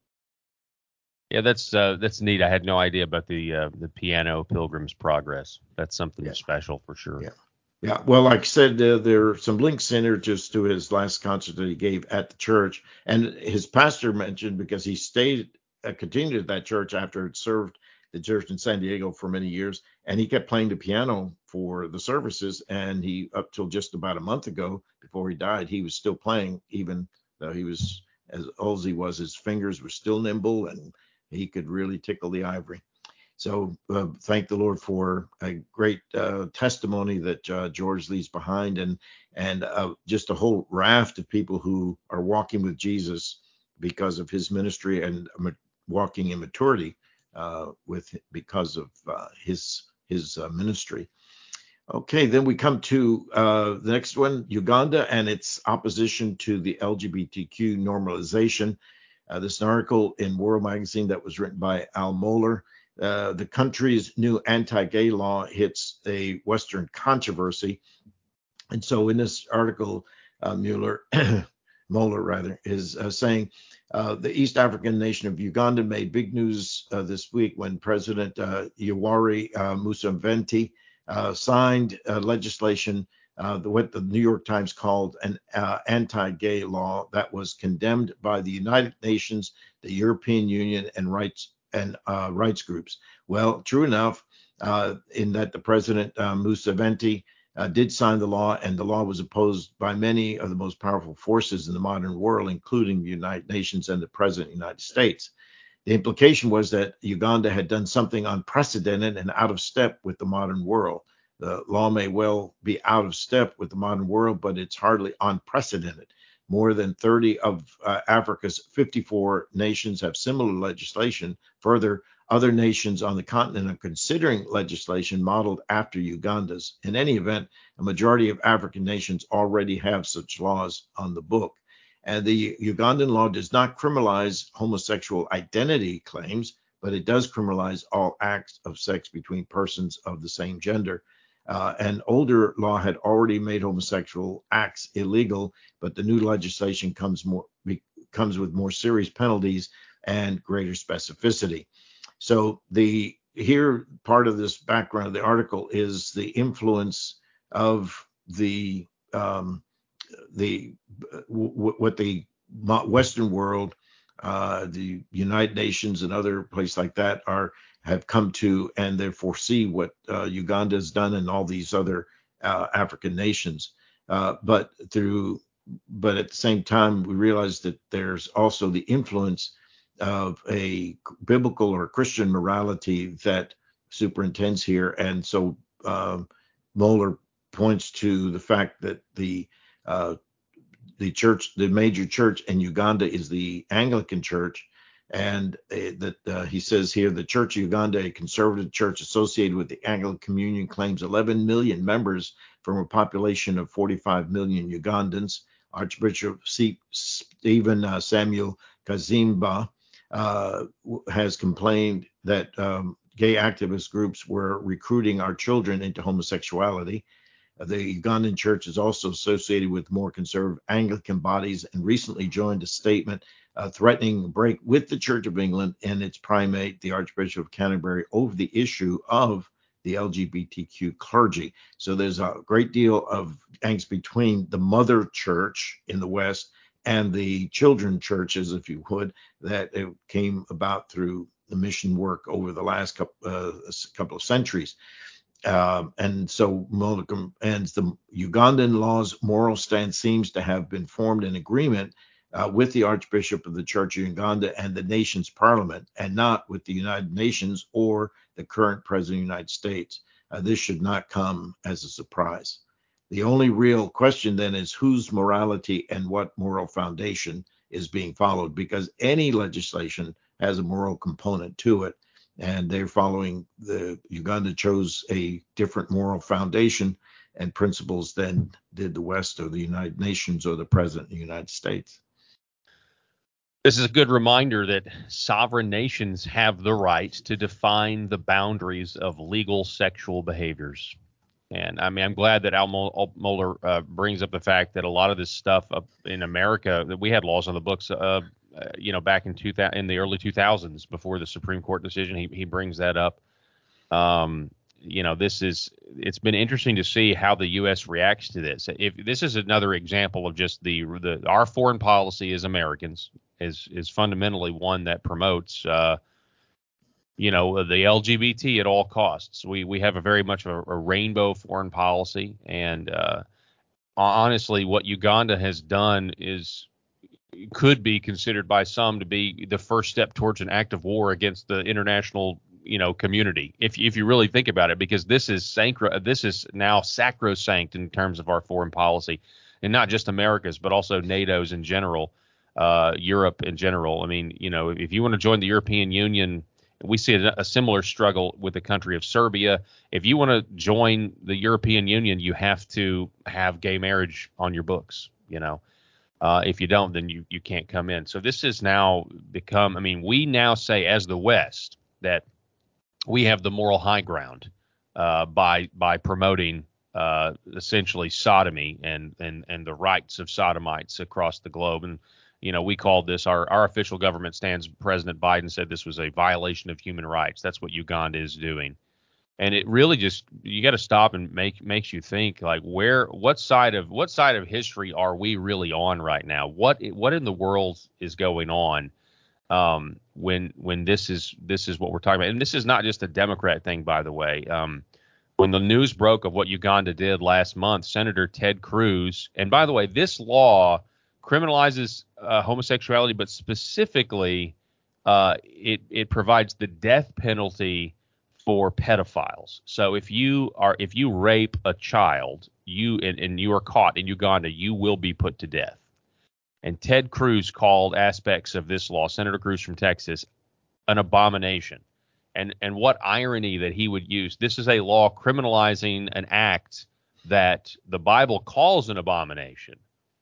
Yeah, that's uh, that's neat. I had no idea about the uh, the piano Pilgrim's Progress. That's something Yeah. special for sure. Yeah. Yeah. Well, like I said, uh, there are some links in there just to his last concert that he gave at the church. And his pastor mentioned, because he stayed, uh, continued at that church after it served the church in San Diego for many years. And he kept playing the piano for the services. And he, up till just about a month ago, before he died, he was still playing, even though he was as old as he was. His fingers were still nimble and he could really tickle the ivory. So uh, thank the Lord for a great uh, testimony that uh, George leaves behind, and and uh, just a whole raft of people who are walking with Jesus because of his ministry, and walking in maturity uh, with because of uh, his his uh, ministry. Okay, then we come to uh, the next one, Uganda and its opposition to the L G B T Q normalization. Uh, this is an article in World Magazine that was written by Al Mohler. Uh, the country's new anti-gay law hits a Western controversy. And so in this article, uh, Mueller, Mohler rather, is uh, saying uh, the East African nation of Uganda made big news uh, this week when President uh, Yoweri uh, Museveni uh, signed uh, legislation, uh, the, what the New York Times called an uh, anti-gay law that was condemned by the United Nations, the European Union, and rights and uh, rights groups. Well, true enough, uh, in that the President uh, Museveni uh, did sign the law, and the law was opposed by many of the most powerful forces in the modern world, including the United Nations and the President of the United States. The implication was that Uganda had done something unprecedented and out of step with the modern world. The law may well be out of step with the modern world, but it's hardly unprecedented. More than thirty of uh, Africa's fifty-four nations have similar legislation. Further, other nations on the continent are considering legislation modeled after Uganda's. In any event, a majority of African nations already have such laws on the book. And the Ugandan law does not criminalize homosexual identity claims, but it does criminalize all acts of sex between persons of the same gender. Uh, an older law had already made homosexual acts illegal, but the new legislation comes more comes with more serious penalties and greater specificity. So the here part of this background of the article is the influence of the um, the w- what the Western world, uh, the United Nations and other places like that are have come to, and they foresee what uh, Uganda has done and all these other uh, African nations. Uh, but through, but at the same time, we realize that there's also the influence of a biblical or Christian morality that superintends here, and so um, Mohler points to the fact that the uh, the church, the major church in Uganda is the Anglican Church, and uh, that uh, he says here the Church of Uganda, a conservative church associated with the Anglican Communion, claims eleven million members from a population of forty-five million Ugandans. Archbishop Stephen uh, Samuel Kazimba uh, has complained that um, gay activist groups were recruiting our children into homosexuality. The Ugandan church is also associated with more conservative Anglican bodies and recently joined a statement uh, threatening a break with the Church of England and its primate, the Archbishop of Canterbury, over the issue of the L G B T Q clergy. So there's a great deal of angst between the mother church in the West and the children churches, if you would, that it came about through the mission work over the last couple, uh, couple of centuries. Uh, and so Mullicum and the Ugandan law's moral stance seems to have been formed in agreement uh, with the Archbishop of the Church of Uganda and the nation's parliament, and not with the United Nations or the current president of the United States. Uh, this should not come as a surprise. The only real question then is whose morality and what moral foundation is being followed, because any legislation has a moral component to it. And they're following the Uganda chose a different moral foundation and principles than did the West or the United Nations or the President of the United States. This is a good reminder that sovereign nations have the right to define the boundaries of legal sexual behaviors. And I mean, I'm glad that Al Mohler uh, brings up the fact that a lot of this stuff up in America, that we had laws on the books, uh, uh, you know, back in two thousand, in the early two thousands before the Supreme Court decision. He he brings that up. Um, you know, this is it's been interesting to see how the U S reacts to this. If this is another example of just the the our foreign policy as Americans is is fundamentally one that promotes. Uh, you know, the L G B T at all costs. We we have a very much of a, a rainbow foreign policy. And uh, honestly, what Uganda has done is could be considered by some to be the first step towards an act of war against the international, you know, community. If if you really think about it, because this is sancro, this is now sacrosanct in terms of our foreign policy, and not just America's, but also NATO's in general, uh, Europe in general. I mean, you know, if you want to join the European Union, we see a, a similar struggle with the country of Serbia. If you want to join the European Union, you have to have gay marriage on your books. You know, uh, if you don't, then you, you can't come in. So this has now become, I mean, we now say as the West that we have the moral high ground uh, by by promoting uh, essentially sodomy and, and, and the rights of sodomites across the globe. And you know, we called this, our, our official government stands, President Biden said this was a violation of human rights. That's what Uganda is doing. And it really just, you got to stop and make makes you think, like, where, what side of, what side of history are we really on right now? What, what in the world is going on um, when, when this is, this is what we're talking about? And this is not just a Democrat thing, by the way. Um, when the news broke of what Uganda did last month, Senator Ted Cruz, and by the way, this law criminalizes uh, homosexuality, but specifically uh, it it provides the death penalty for pedophiles. So if you are if you rape a child, you and, and you are caught in Uganda, you will be put to death. And Ted Cruz called aspects of this law, Senator Cruz from Texas, an abomination. And and what irony that he would use. This is a law criminalizing an act that the Bible calls an abomination.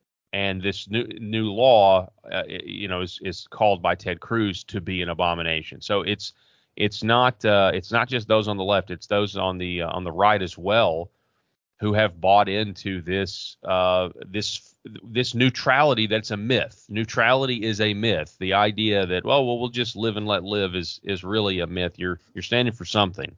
And this new new law, uh, you know, is, is called by Ted Cruz to be an abomination. So it's it's not uh, it's not just those on the left; it's those on the uh, on the right as well who have bought into this uh, this this neutrality that's a myth. Neutrality is a myth. The idea that well, well, we'll just live and let live is is really a myth. You're you're standing for something,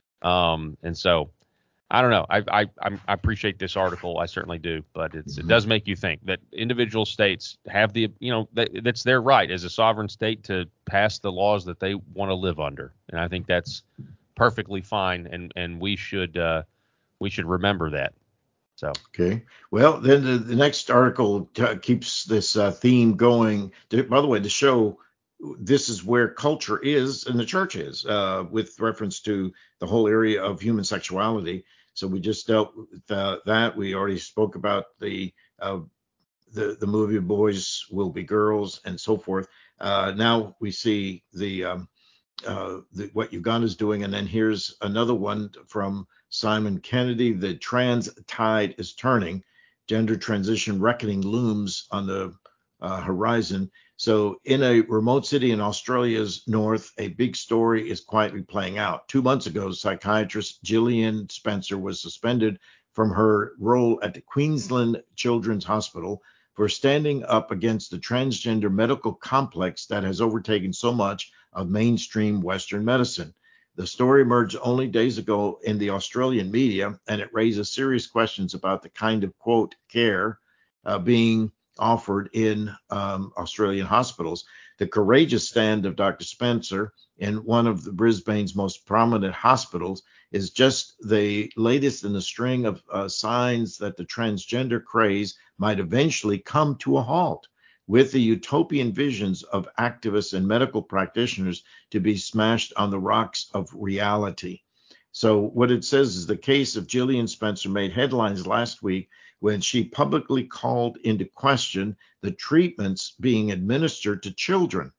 um, and so. I don't know. I, I I appreciate this article. I certainly do, but it's it does make you think that individual states have the you know that, that's their right as a sovereign state to pass the laws that they want to live under, and I think that's perfectly fine, and and we should uh, we should remember that. So okay. Well, then the, the next article t- keeps this uh, theme going. By the way, the show. This is where culture is and the church is, uh, with reference to the whole area of human sexuality. So we just dealt with uh, that. We already spoke about the uh, the the movie Boys Will Be Girls and so forth. Uh, now we see the, um, uh, the what Uganda's doing, and then here's another one from Simon Kennedy. The trans tide is turning. Gender transition reckoning looms on the uh, horizon. So in a remote city in Australia's north, a big story is quietly playing out. Two months ago, psychiatrist Gillian Spencer was suspended from her role at the Queensland Children's Hospital for standing up against the transgender medical complex that has overtaken so much of mainstream Western medicine. The story emerged only days ago in the Australian media, and it raises serious questions about the kind of, quote, care uh, being offered in um, Australian hospitals. The courageous stand of Doctor Spencer in one of the Brisbane's most prominent hospitals is just the latest in a string of uh, signs that the transgender craze might eventually come to a halt, with the utopian visions of activists and medical practitioners to be smashed on the rocks of reality. So what it says is the case of Gillian Spencer made headlines last week when she publicly called into question the treatments being administered to children.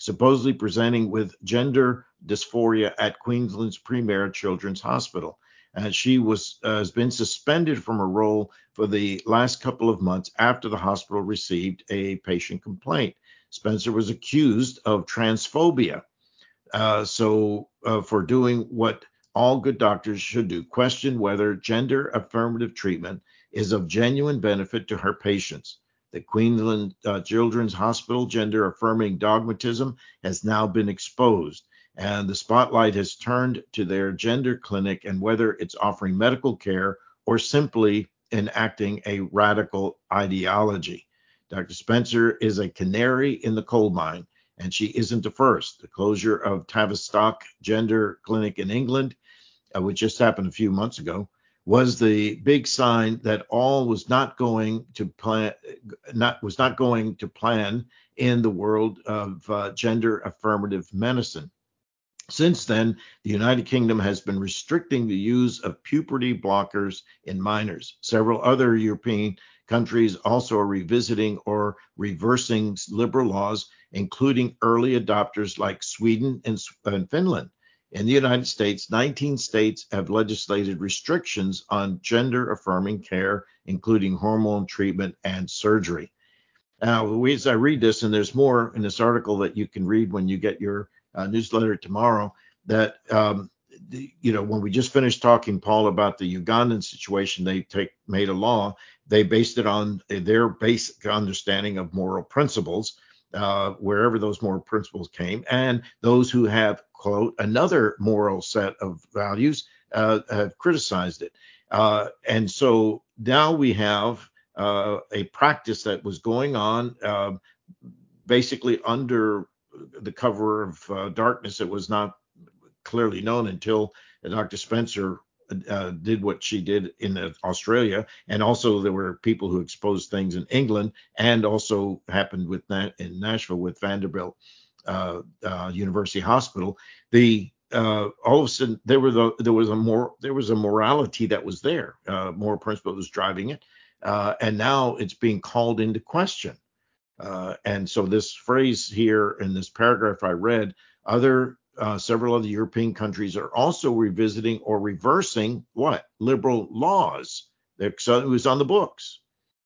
supposedly presenting with gender dysphoria at Queensland's Premier Children's Hospital. And she was uh, has been suspended from her role for the last couple of months after the hospital received a patient complaint. Spencer was accused of transphobia, uh, so uh, for doing what all good doctors should do, question whether gender affirmative treatment is of genuine benefit to her patients. The Queensland uh, Children's Hospital gender affirming dogmatism has now been exposed, and the spotlight has turned to their gender clinic and whether it's offering medical care or simply enacting a radical ideology. Doctor Spencer is a canary in the coal mine, and she isn't the first. The closure of Tavistock Gender Clinic in England, uh, which just happened a few months ago, was the big sign that all was not going to plan, not was not going to plan in the world of uh, gender affirmative medicine. Since then, the United Kingdom has been restricting the use of puberty blockers in minors. Several other European countries also are revisiting or reversing liberal laws, including early adopters like Sweden and, and Finland. In the United States, nineteen states have legislated restrictions on gender affirming care, including hormone treatment and surgery. Now, as I read this, and there's more in this article that you can read when you get your uh, newsletter tomorrow, that, um, the, you know, when we just finished talking, Paul, about the Ugandan situation, they take made a law. They based it on their basic understanding of moral principles, uh, wherever those moral principles came, and those who have, quote, another moral set of values uh, have criticized it. Uh, and so now we have uh, a practice that was going on uh, basically under the cover of uh, darkness. It was not clearly known until Doctor Spencer uh, did what she did in uh, Australia, and also there were people who exposed things in England, and also happened with Na- in Nashville with Vanderbilt uh, uh, University Hospital. The uh, all of a sudden there was a there was a more there was a morality that was there, uh, moral principle was driving it, uh, and now it's being called into question. Uh, and so this phrase here in this paragraph I read, other uh, several other European countries are also revisiting or reversing what? Liberal laws. So it was on the books.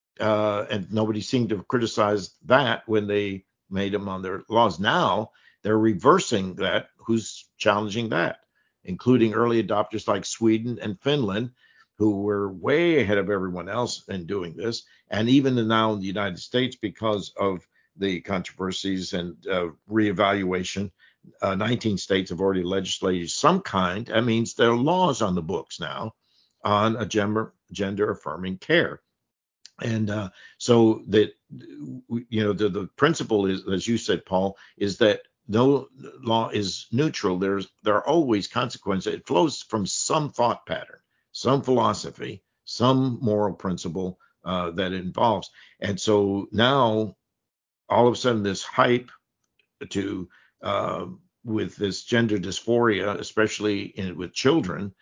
Uh, and nobody seemed to criticize that when they made them on their laws. Now they're reversing that. Who's challenging that? Including early adopters like Sweden and Finland, who were way ahead of everyone else in doing this. And even now in the United States, because of the controversies and uh, reevaluation, uh, nineteen states have already legislated some kind. That means there are laws on the books now on a gender, gender affirming care. And uh, so that, you know, the, the principle is, as you said, Paul, is that no law is neutral. There's there are always consequences. It flows from some thought pattern, some philosophy, some moral principle uh, that it involves. And so now, all of a sudden, this hype to uh, with this gender dysphoria, especially in, with children,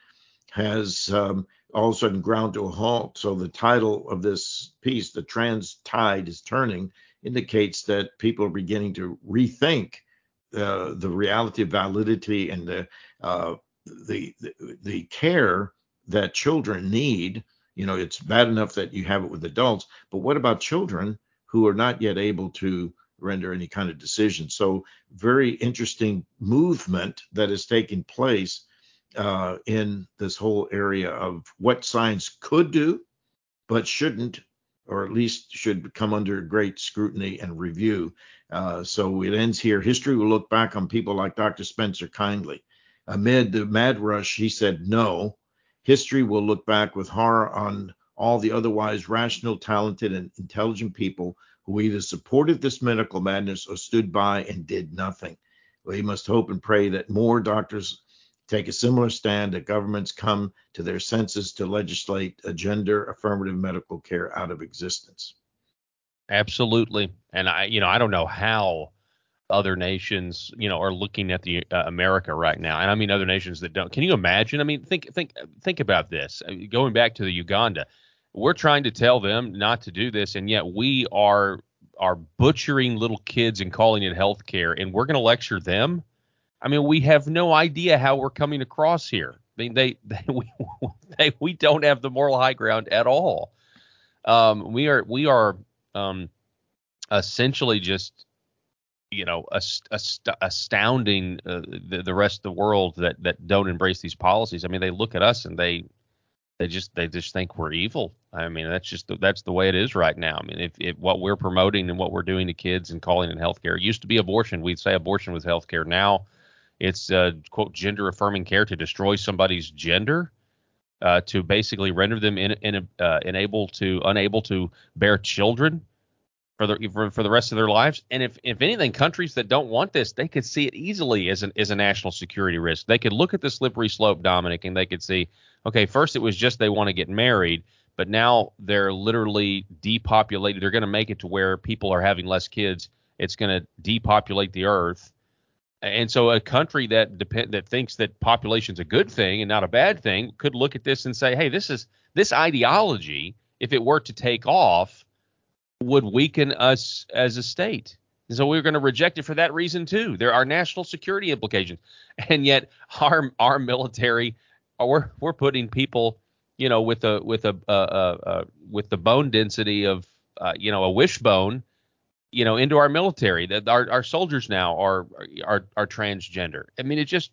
has um, all of a sudden ground to a halt. So the title of this piece, "The Trans Tide is Turning," indicates that people are beginning to rethink uh, the reality of validity and the, uh, the the the care that children need. You know, it's bad enough that you have it with adults, but what about children who are not yet able to render any kind of decision? So very interesting movement that is taking place uh, in this whole area of what science could do, but shouldn't, or at least should come under great scrutiny and review. Uh, so it ends here. History will look back on people like Doctor Spencer kindly. Amid the mad rush, he said no. History will look back with horror on all the otherwise rational, talented, and intelligent people who either supported this medical madness or stood by and did nothing. We must hope and pray that more doctors take a similar stand, that governments come to their senses to legislate a gender affirmative medical care out of existence. Absolutely. And I, you know, I don't know how other nations, you know, are looking at the uh, America right now. And I mean, other nations that don't. Can you imagine? I mean, think, think, think about this. Going back to the Uganda, we're trying to tell them not to do this, and yet we are are butchering little kids and calling it health care, and we're going to lecture them. I mean, we have no idea how we're coming across here. I mean, they, they we, they, we don't have the moral high ground at all. Um, we are we are um, essentially just, you know, ast- ast- astounding uh, the, the rest of the world that that don't embrace these policies. I mean, they look at us and they they just they just think we're evil. I mean, that's just the, that's the way it is right now. I mean, if, if what we're promoting and what we're doing to kids and calling it healthcare, it used to be abortion. We'd say abortion was healthcare. Now it's uh, quote gender affirming care to destroy somebody's gender, uh, to basically render them in, in, uh, unable to unable to bear children for the for, for the rest of their lives. And if if anything, countries that don't want this, they could see it easily as an as a national security risk. They could look at the slippery slope, Dominic, and they could see, okay, first it was just they want to get married, but now they're literally depopulated. They're going to make it to where people are having less kids. It's going to depopulate the earth. And so a country that depend that thinks that population's a good thing and not a bad thing could look at this and say, hey, this is this ideology, if it were to take off, would weaken us as a state. And so we're going to reject it for that reason too. There are national security implications. And yet our our military, we're we're putting people, you know, with a with a uh, uh, uh, with the bone density of uh, you know, a wishbone, you know, into our military. That our our soldiers now are are are transgender. I mean, it just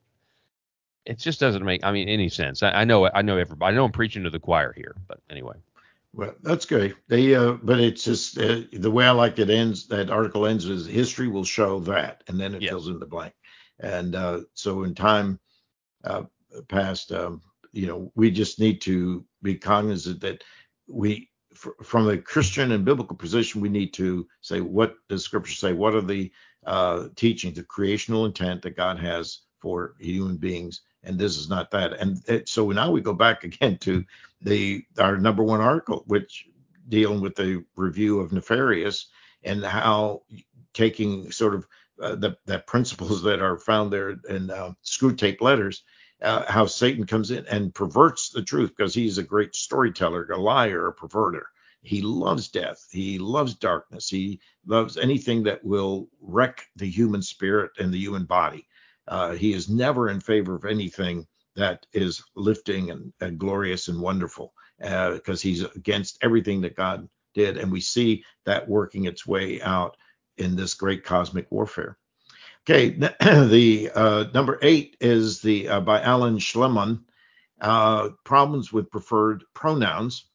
it just doesn't make I mean any sense. I, I know I know everybody. I know I'm preaching to the choir here, but anyway. Well, that's good. They, uh, but it's just uh, the way I like it ends. That article ends is history will show that, and then it Yes. fills in the blank. And uh, so in time uh, past, um, you know, we just need to be cognizant that we, fr- from a Christian and biblical position, we need to say, what does Scripture say? What are the uh, teachings, the creational intent that God has for human beings? And this is not that. And it, so now we go back again to the our number one article, which dealing with the review of Nefarious and how taking sort of uh, the, the principles that are found there in uh, Screw Tape Letters, uh, how Satan comes in and perverts the truth because he's a great storyteller, a liar, a perverter. He loves death. He loves darkness. He loves anything that will wreck the human spirit and the human body. Uh, he is never in favor of anything that is lifting and, and glorious and wonderful, because uh, he's against everything that God did. And we see that working its way out in this great cosmic warfare. Okay, the uh, number eight is the uh, by Alan Schleman, uh, problems with preferred pronouns.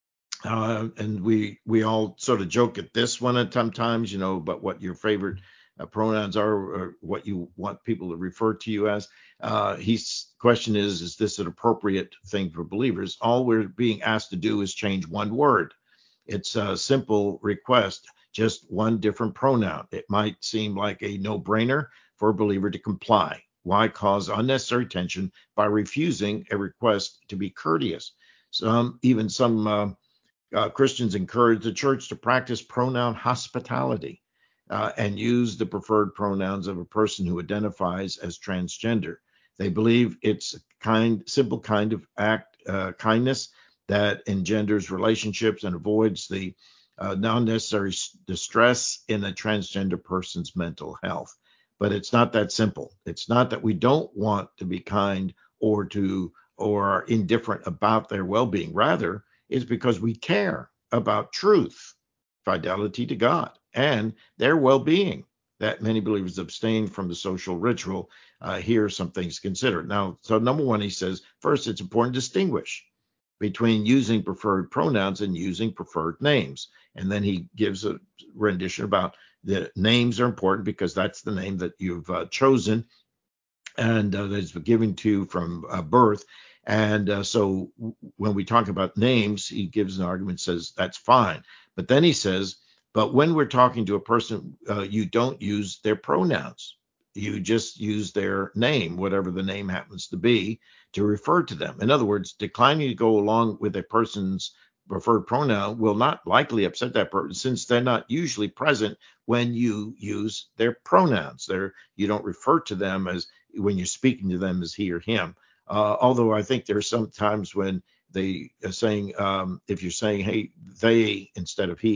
Uh, and we we all sort of joke at this one at sometimes, you know, but what your favorite uh, pronouns are, or what you want people to refer to you as. Uh, his question is, is this an appropriate thing for believers? All we're being asked to do is change one word. It's a simple request, just one different pronoun. It might seem like a no-brainer for a believer to comply. Why cause unnecessary tension by refusing a request to be courteous? Some, even some uh, uh, Christians encourage the church to practice pronoun hospitality uh, and use the preferred pronouns of a person who identifies as transgender. They believe it's a kind, simple kind of act, uh, kindness that engenders relationships and avoids the uh, non-necessary distress in a transgender person's mental health. But it's not that simple. It's not that we don't want to be kind or to or are indifferent about their well-being. Rather, it's because we care about truth, fidelity to God, and their well-being that many believers abstain from the social ritual. Uh, here are some things to consider. Now, so number one, he says, first, it's important to distinguish between using preferred pronouns and using preferred names. And then he gives a rendition about the names are important because that's the name that you've uh, chosen and uh, that's given to you from uh, birth. And uh, so when we talk about names, he gives an argument, says that's fine. But then he says, but when we're talking to a person, uh, you don't use their pronouns. You just use their name, whatever the name happens to be, to refer to them. In other words, declining to go along with a person's preferred pronoun will not likely upset that person since they're not usually present when you use their pronouns. They're, you don't refer to them as when you're speaking to them as he or him. Uh, although I think there's some times when they are saying, um, if you're saying, hey, they instead of he,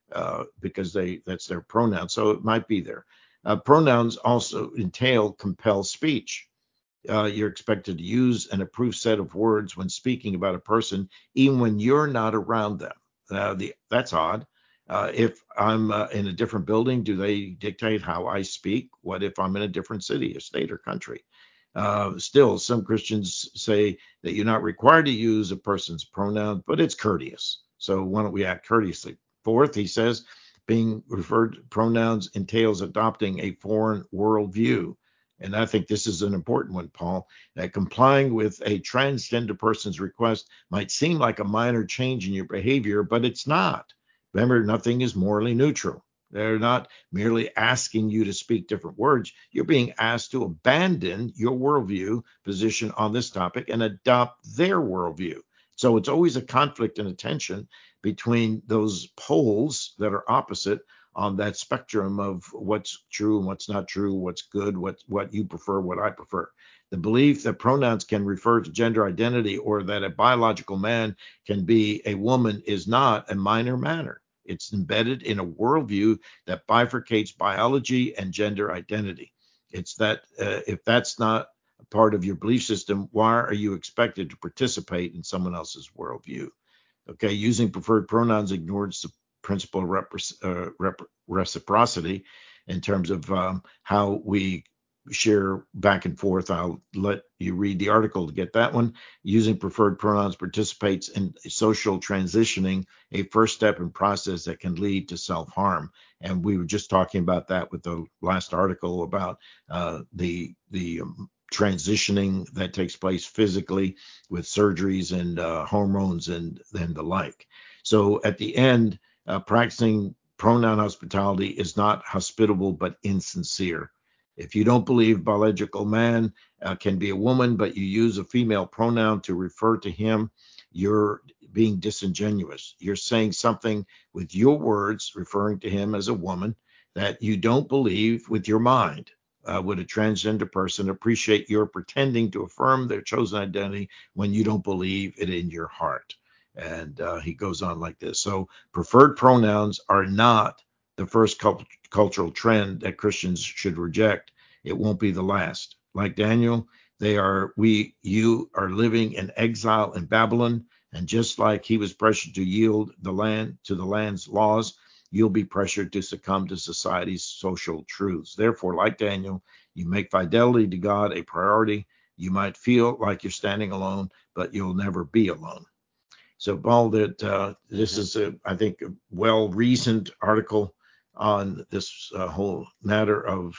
uh, because they that's their pronoun. So it might be there. Uh, pronouns also entail compel speech. Uh, you're expected to use an approved set of words when speaking about a person, even when you're not around them. Uh, the, that's odd. Uh, if I'm uh, in a different building, do they dictate how I speak? What if I'm in a different city, a state, or country? Uh, still, some Christians say that you're not required to use a person's pronoun, but it's courteous. So why don't we act courteously? Fourth, he says, being referred to pronouns entails adopting a foreign worldview. And I think this is an important one, Paul, that complying with a transgender person's request might seem like a minor change in your behavior, but it's not. Remember, nothing is morally neutral. They're not merely asking you to speak different words. You're being asked to abandon your worldview position on this topic and adopt their worldview. So it's always a conflict and a tension between those poles that are opposite on that spectrum of what's true and what's not true, what's good, what what you prefer, what I prefer. The belief that pronouns can refer to gender identity or that a biological man can be a woman is not a minor matter. It's embedded in a worldview that bifurcates biology and gender identity. It's that uh, if that's not a part of your belief system, why are you expected to participate in someone else's worldview? Okay, using preferred pronouns ignores the principle of repre- uh, rep- reciprocity in terms of um, how we share back and forth. I'll let you read the article to get that one. Using preferred pronouns participates in social transitioning, a first step in process that can lead to self-harm. And we were just talking about that with the last article about uh, the the um, transitioning that takes place physically with surgeries and uh, hormones and, and the like. So at the end, uh, practicing pronoun hospitality is not hospitable but insincere. If you don't believe biological man uh, can be a woman, but you use a female pronoun to refer to him, you're being disingenuous. You're saying something with your words, referring to him as a woman, that you don't believe with your mind. Uh, would a transgender person appreciate your pretending to affirm their chosen identity when you don't believe it in your heart? And uh, he goes on like this. So preferred pronouns are not the first cult- cultural trend that Christians should reject. It won't be the last. Like Daniel, they are we you are living in exile in Babylon, and just like he was pressured to yield the land to the land's laws, you'll be pressured to succumb to society's social truths. Therefore, like Daniel, you make fidelity to God a priority. You might feel like you're standing alone, but you'll never be alone. So, Paul, that uh, this Mm-hmm. is, a, I think, a well-reasoned article on this uh, whole matter of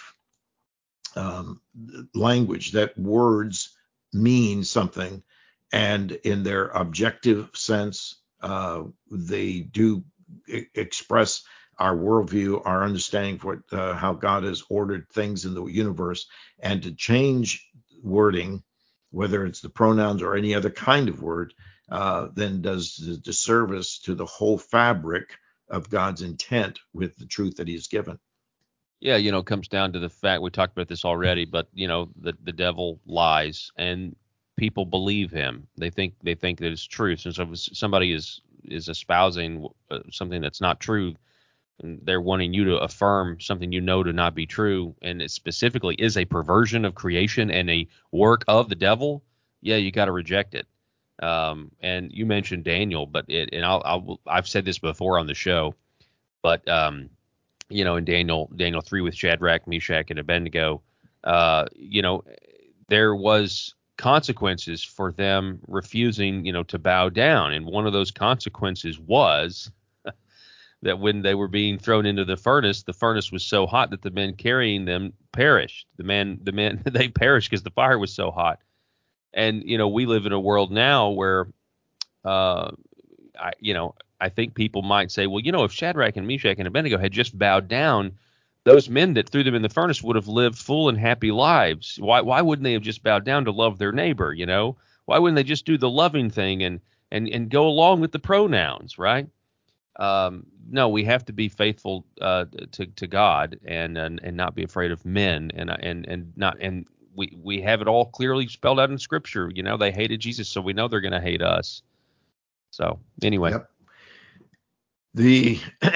um, language, that words mean something, and in their objective sense, uh, they do e- express our worldview, our understanding of what, uh, how God has ordered things in the universe, and to change wording, whether it's the pronouns or any other kind of word, uh, then does the disservice to the whole fabric of God's intent with the truth that He's given. Yeah, you know, it comes down to the fact we talked about this already, but you know, the the devil lies and people believe him. They think they think that it's true. Since so if somebody is is espousing uh, something that's not true, and they're wanting you to affirm something you know to not be true, and it specifically is a perversion of creation and a work of the devil, yeah, you got to reject it. Um, and you mentioned Daniel, but it, and I'll, I'll I've said this before on the show, but um, you know, in Daniel Daniel three with Shadrach, Meshach, and Abednego, uh, you know, there was consequences for them refusing, you know, to bow down, and one of those consequences was that when they were being thrown into the furnace, the furnace was so hot that the men carrying them perished. The men, the men, they perished because the fire was so hot. And you know, we live in a world now where, uh, I, you know, I think people might say, well, you know, if Shadrach and Meshach and Abednego had just bowed down, those men that threw them in the furnace would have lived full and happy lives. Why, why wouldn't they have just bowed down to love their neighbor? You know, why wouldn't they just do the loving thing and and and go along with the pronouns, right? Um, no, we have to be faithful uh, to to God and, and and not be afraid of men and and and not and we we have it all clearly spelled out in Scripture. You know, they hated Jesus, so we know they're going to hate us. So anyway, Yep. The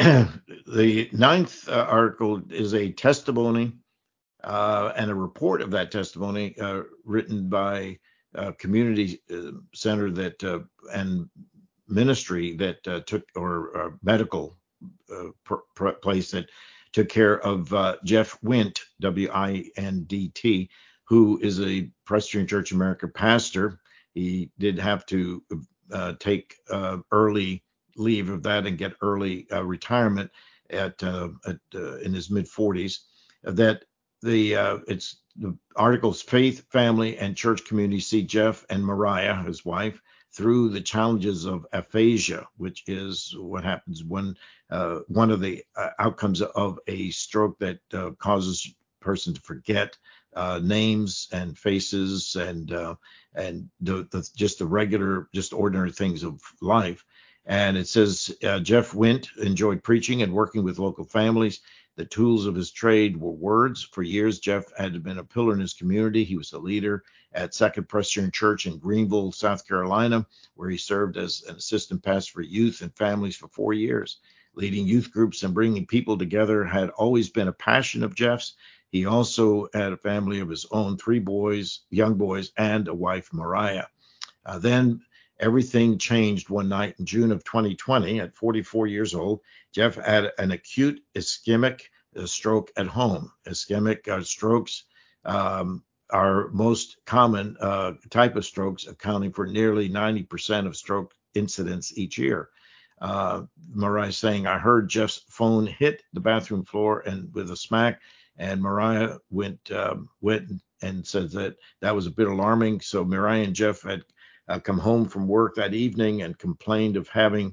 the ninth uh, article is a testimony uh, and a report of that testimony uh, written by a community uh, center that uh, and ministry that uh, took or uh, medical uh, pr- pr- place that took care of uh, Jeff Wint, W I N D T, who is a Presbyterian Church America pastor. He did have to uh, take uh, early leave of that and get early uh, retirement at, uh, at uh, in his mid forties. That the uh, it's the article's faith, family, and church community see Jeff and Mariah, his wife, through the challenges of aphasia, which is what happens when uh, one of the uh, outcomes of a stroke that uh, causes a person to forget uh, names and faces and uh, and the, the, just the regular, just ordinary things of life. And it says uh, Jeff Wint enjoyed preaching and working with local families. The tools of his trade were words. For years, Jeff had been a pillar in his community. He was a leader at Second Presbyterian Church in Greenville, South Carolina, where he served as an assistant pastor for youth and families for four years. Leading youth groups and bringing people together had always been a passion of Jeff's. He also had a family of his own, three boys, young boys, and a wife, Mariah. Uh, then everything changed one night in June of twenty twenty. At forty-four years old, Jeff had an acute ischemic uh, stroke at home. Ischemic uh, strokes um, are most common uh, type of strokes, accounting for nearly ninety percent of stroke incidents each year. Uh, Mariah saying, I heard Jeff's phone hit the bathroom floor and with a smack, and Mariah went um, went and said that that was a bit alarming. So Mariah and Jeff had uh, come home from work that evening and complained of having.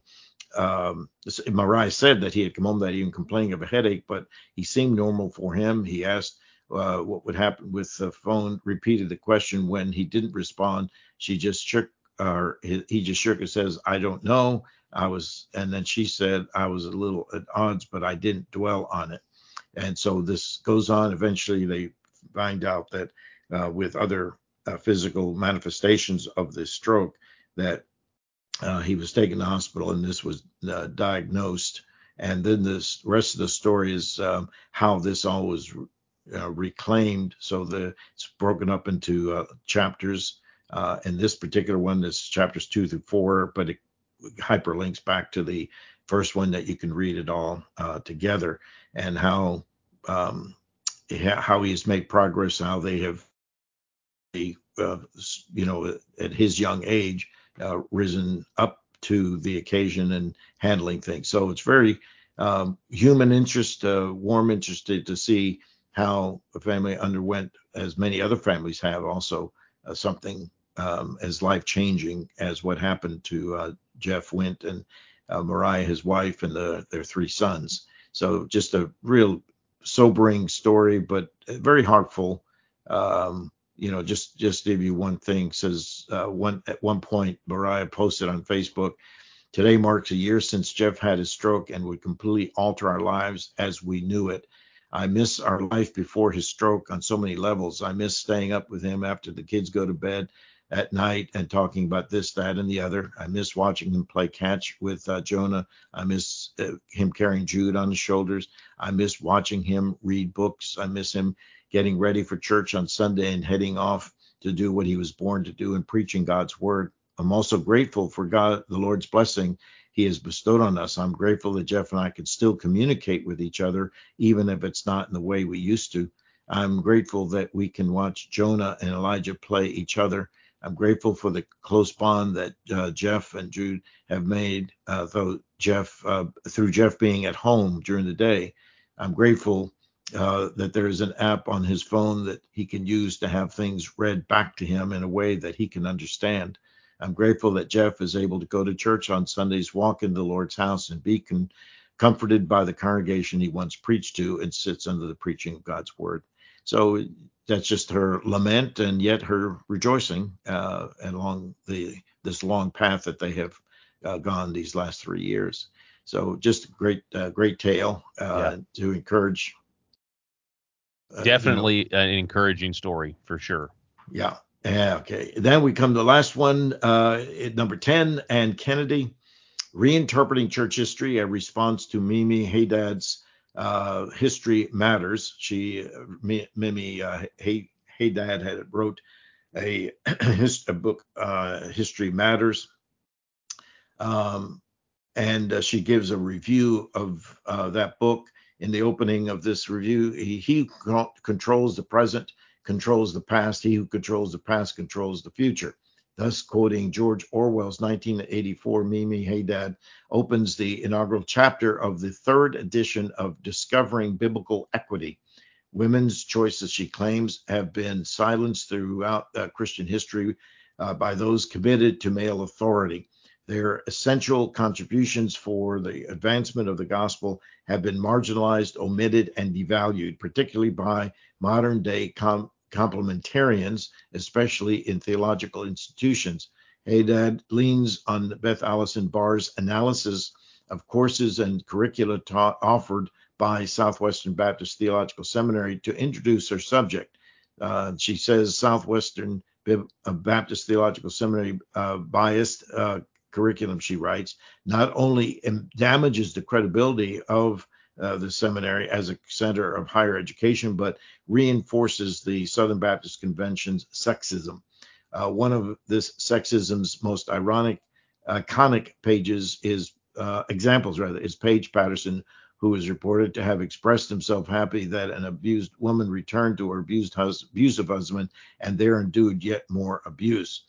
Um, Mariah said that he had come home that evening complaining of a headache, but he seemed normal for him. He asked uh, what would happen with the phone, repeated the question. When he didn't respond, she just shook, or he, he just shook and says, I don't know. I was, and then she said, I was a little at odds, but I didn't dwell on it. And so this goes on. Eventually, they find out that uh, with other uh, physical manifestations of this stroke, that uh, he was taken to the hospital and this was uh, diagnosed. And then this rest of the story is um, how this all was uh, reclaimed. So the it's broken up into uh, chapters. Uh, and this particular one is chapters two through four, but it hyperlinks back to the first one that you can read it all uh, together, and how um, how he has made progress, how they have, uh, you know, at his young age, uh, risen up to the occasion and handling things. So it's very um, human interest, uh, warm interested to see how a family underwent, as many other families have, also uh, something um, as life changing as what happened to uh, Jeff Wint and uh, Mariah, his wife, and the, their three sons. So just a real sobering story, but very heartful. Um, you know, just just to give you one thing, says uh, one at one point, Mariah posted on Facebook, today marks a year since Jeff had his stroke and would completely alter our lives as we knew it. I miss our life before his stroke on so many levels. I miss staying up with him after the kids go to bed at night and talking about this, that, and the other. I miss watching him play catch with uh, Jonah. I miss uh, him carrying Jude on his shoulders. I miss watching him read books. I miss him getting ready for church on Sunday and heading off to do what he was born to do and preaching God's word. I'm also grateful for God, the Lord's blessing he has bestowed on us. I'm grateful that Jeff and I could still communicate with each other, even if it's not in the way we used to. I'm grateful that we can watch Jonah and Elijah play each other. I'm grateful for the close bond that uh, Jeff and Jude have made, uh, though Jeff, uh, through Jeff being at home during the day. I'm grateful uh, that there is an app on his phone that he can use to have things read back to him in a way that he can understand. I'm grateful that Jeff is able to go to church on Sundays, walk in the Lord's house, and be con- comforted by the congregation he once preached to, and sits under the preaching of God's word. So that's just her lament and yet her rejoicing uh, along the this long path that they have uh, gone these last three years. So just a great, uh, great tale uh, Yeah. to encourage. Uh, you know, Definitely an encouraging story for sure. yeah. Yeah. Okay. Then we come to the last one, uh, at number ten, Ann Kennedy. Reinterpreting Church History, a response to Mimi Haddad's uh, History Matters. She, Mimi uh, Haddad had wrote a, a book, uh, History Matters, um, and uh, she gives a review of uh, that book. In the opening of this review, he, he controls the present, controls the past. He who controls the past controls the future. Thus, quoting George Orwell's nineteen eighty-four, Mimi Haddad opens the inaugural chapter of the third edition of Discovering Biblical Equity. Women's choices, she claims, have been silenced throughout uh, Christian history uh, by those committed to male authority. Their essential contributions for the advancement of the gospel have been marginalized, omitted, and devalued, particularly by modern day com- complementarians, especially in theological institutions. Haddad leans on Beth Allison Barr's analysis of courses and curricula taught, offered by Southwestern Baptist Theological Seminary to introduce her subject. Uh, she says Southwestern Baptist Theological Seminary uh, biased uh, curriculum, she writes, not only damages the credibility of uh, the seminary as a center of higher education, but reinforces the Southern Baptist Convention's sexism. Uh, one of this sexism's most ironic, iconic pages is uh, examples rather is Paige Patterson, who is reported to have expressed himself happy that an abused woman returned to her abused hus- abusive husband and there endured yet more abuse.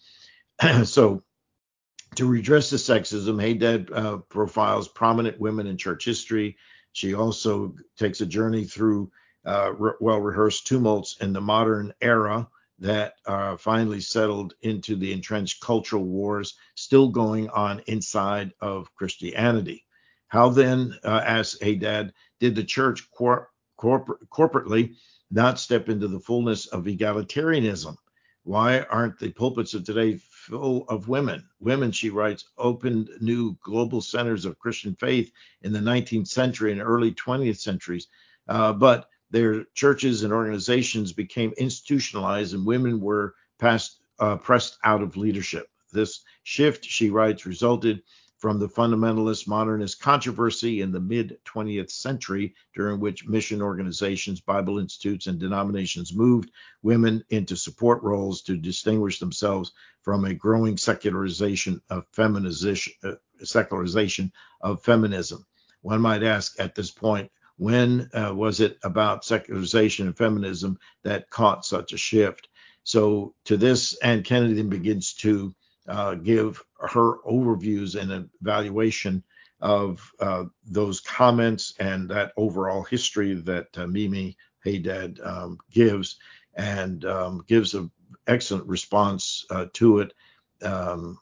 So, to redress the sexism, Haddad uh, profiles prominent women in church history. She also takes a journey through uh, re- well-rehearsed tumults in the modern era that uh, finally settled into the entrenched cultural wars still going on inside of Christianity. How then, uh, asks Haddad, did the church cor- corpor- corporately not step into the fullness of egalitarianism? Why aren't the pulpits of today full of women? Women, she writes, opened new global centers of Christian faith in the nineteenth century and early twentieth centuries, uh, but their churches and organizations became institutionalized and women were passed, uh, pressed out of leadership. This shift, she writes, resulted from the fundamentalist modernist controversy in the mid twentieth century, during which mission organizations, Bible institutes, and denominations moved women into support roles to distinguish themselves from a growing secularization of feminization, uh, secularization of feminism. One might ask at this point, when uh, was it about secularization and feminism that caught such a shift? So to this, Ann Kennedy then begins to uh, give her overviews and evaluation of uh, those comments and that overall history that uh, Mimi Haddad um, gives, and um, gives an excellent response uh, to it, um,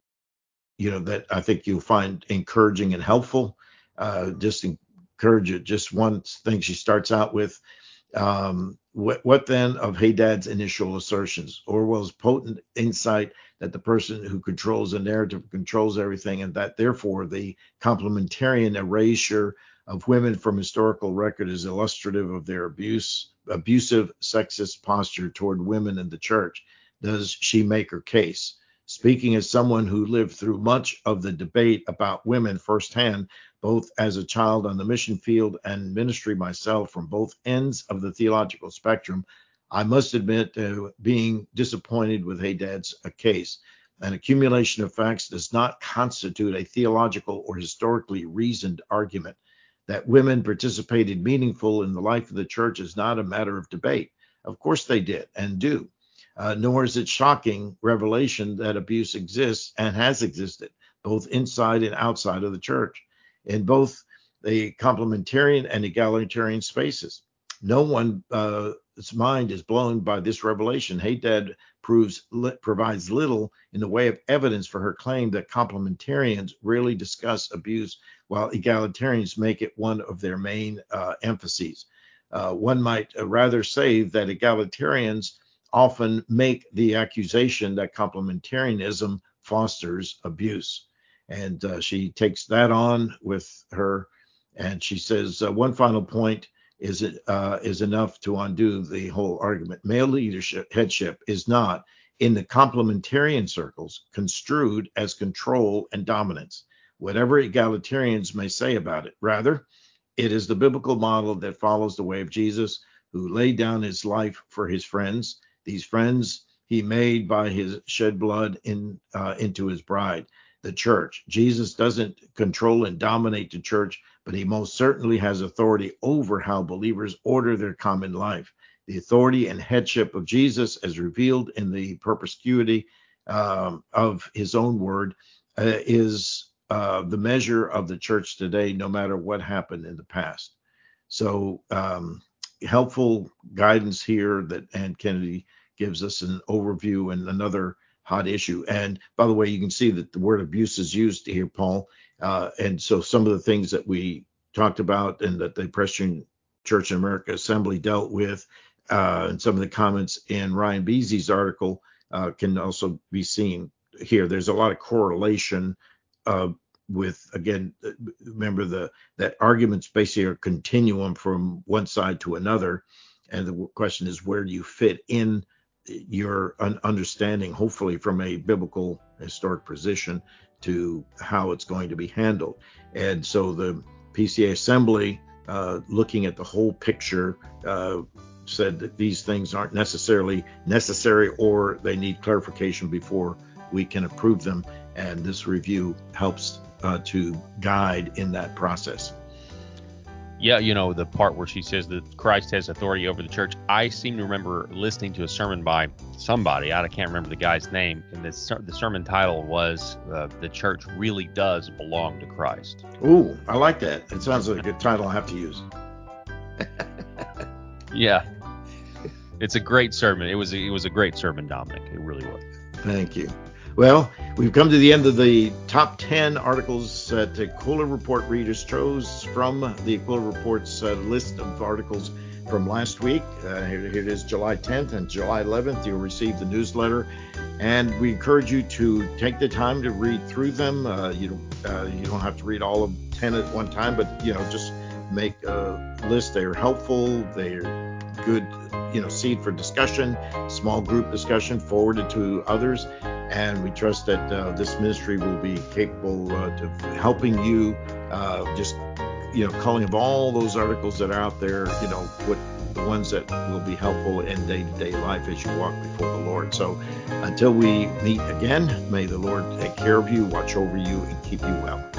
you know, that I think you'll find encouraging and helpful. Uh, just encourage it. Just one thing she starts out with. Um, what, what then of Haddad's initial assertions? Orwell's potent insight that the person who controls the narrative controls everything, and that therefore the complementarian erasure of women from historical record is illustrative of their abuse, abusive, sexist posture toward women in the church. Does she make her case? Speaking as someone who lived through much of the debate about women firsthand, both as a child on the mission field and ministry myself from both ends of the theological spectrum, I must admit to being disappointed with Haddad's case. An accumulation of facts does not constitute a theological or historically reasoned argument. That women participated meaningful in the life of the church is not a matter of debate. Of course they did and do. Uh, nor is it shocking revelation that abuse exists and has existed, both inside and outside of the church, in both the complementarian and egalitarian spaces. No one's uh, mind is blown by this revelation. Haddad proves li- provides little in the way of evidence for her claim that complementarians rarely discuss abuse, while egalitarians make it one of their main uh, emphases. Uh, one might uh, rather say that egalitarians often make the accusation that complementarianism fosters abuse. And uh, she takes that on with her, and she says uh, one final point is uh, is enough to undo the whole argument. Male leadership headship is not, in the complementarian circles, construed as control and dominance. whatever egalitarians may say about it. Rather, it is the biblical model that follows the way of Jesus, who laid down his life for his friends. These friends he made by his shed blood in uh, into his bride, the church. Jesus doesn't control and dominate the church, but he most certainly has authority over how believers order their common life. The authority and headship of Jesus, as revealed in the perspicuity um, of his own word, uh, is uh, the measure of the church today, no matter what happened in the past. So um, helpful guidance here that Ann Kennedy gives us an overview and another hot issue. And by the way, you can see that the word abuse is used here, Paul. Uh, and so some of the things that we talked about and that the Presbyterian Church in America Assembly dealt with, uh, and some of the comments in Ryan Beasley's article uh, can also be seen here. There's a lot of correlation uh, with, again, remember the that arguments basically are a continuum from one side to another. And the question is, where do you fit in your understanding, hopefully from a biblical historic position, to how it's going to be handled. And so the P C A Assembly, uh, looking at the whole picture, uh, said that these things aren't necessarily necessary, or they need clarification before we can approve them. And this review helps uh, to guide in that process. Yeah, you know, the part where she says that Christ has authority over the church. I seem to remember listening to a sermon by somebody. I can't remember the guy's name. And the, the sermon title was uh, The Church Really Does Belong to Christ. Ooh, I like that. It sounds like a good title I have to use. Yeah. It's a great sermon. It was, it was a great sermon, Dominic. It really was. Thank you. Well, we've come to the end of the top ten articles that the Aquila Report readers chose from the Aquila Report's uh, list of articles from last week. Uh, here, here it is, July tenth and July eleventh. You'll receive the newsletter, and we encourage you to take the time to read through them. Uh, you don't uh, you don't have to read all of ten at one time, but you know, just make a list. They are helpful. They are good, you know, seed for discussion, small group discussion, forwarded to others. And we trust that uh, this ministry will be capable uh, of helping you, uh, just, you know, calling of all those articles that are out there, you know, what the ones that will be helpful in day-to-day life as you walk before the Lord. So until we meet again, may the Lord take care of you, watch over you, and keep you well.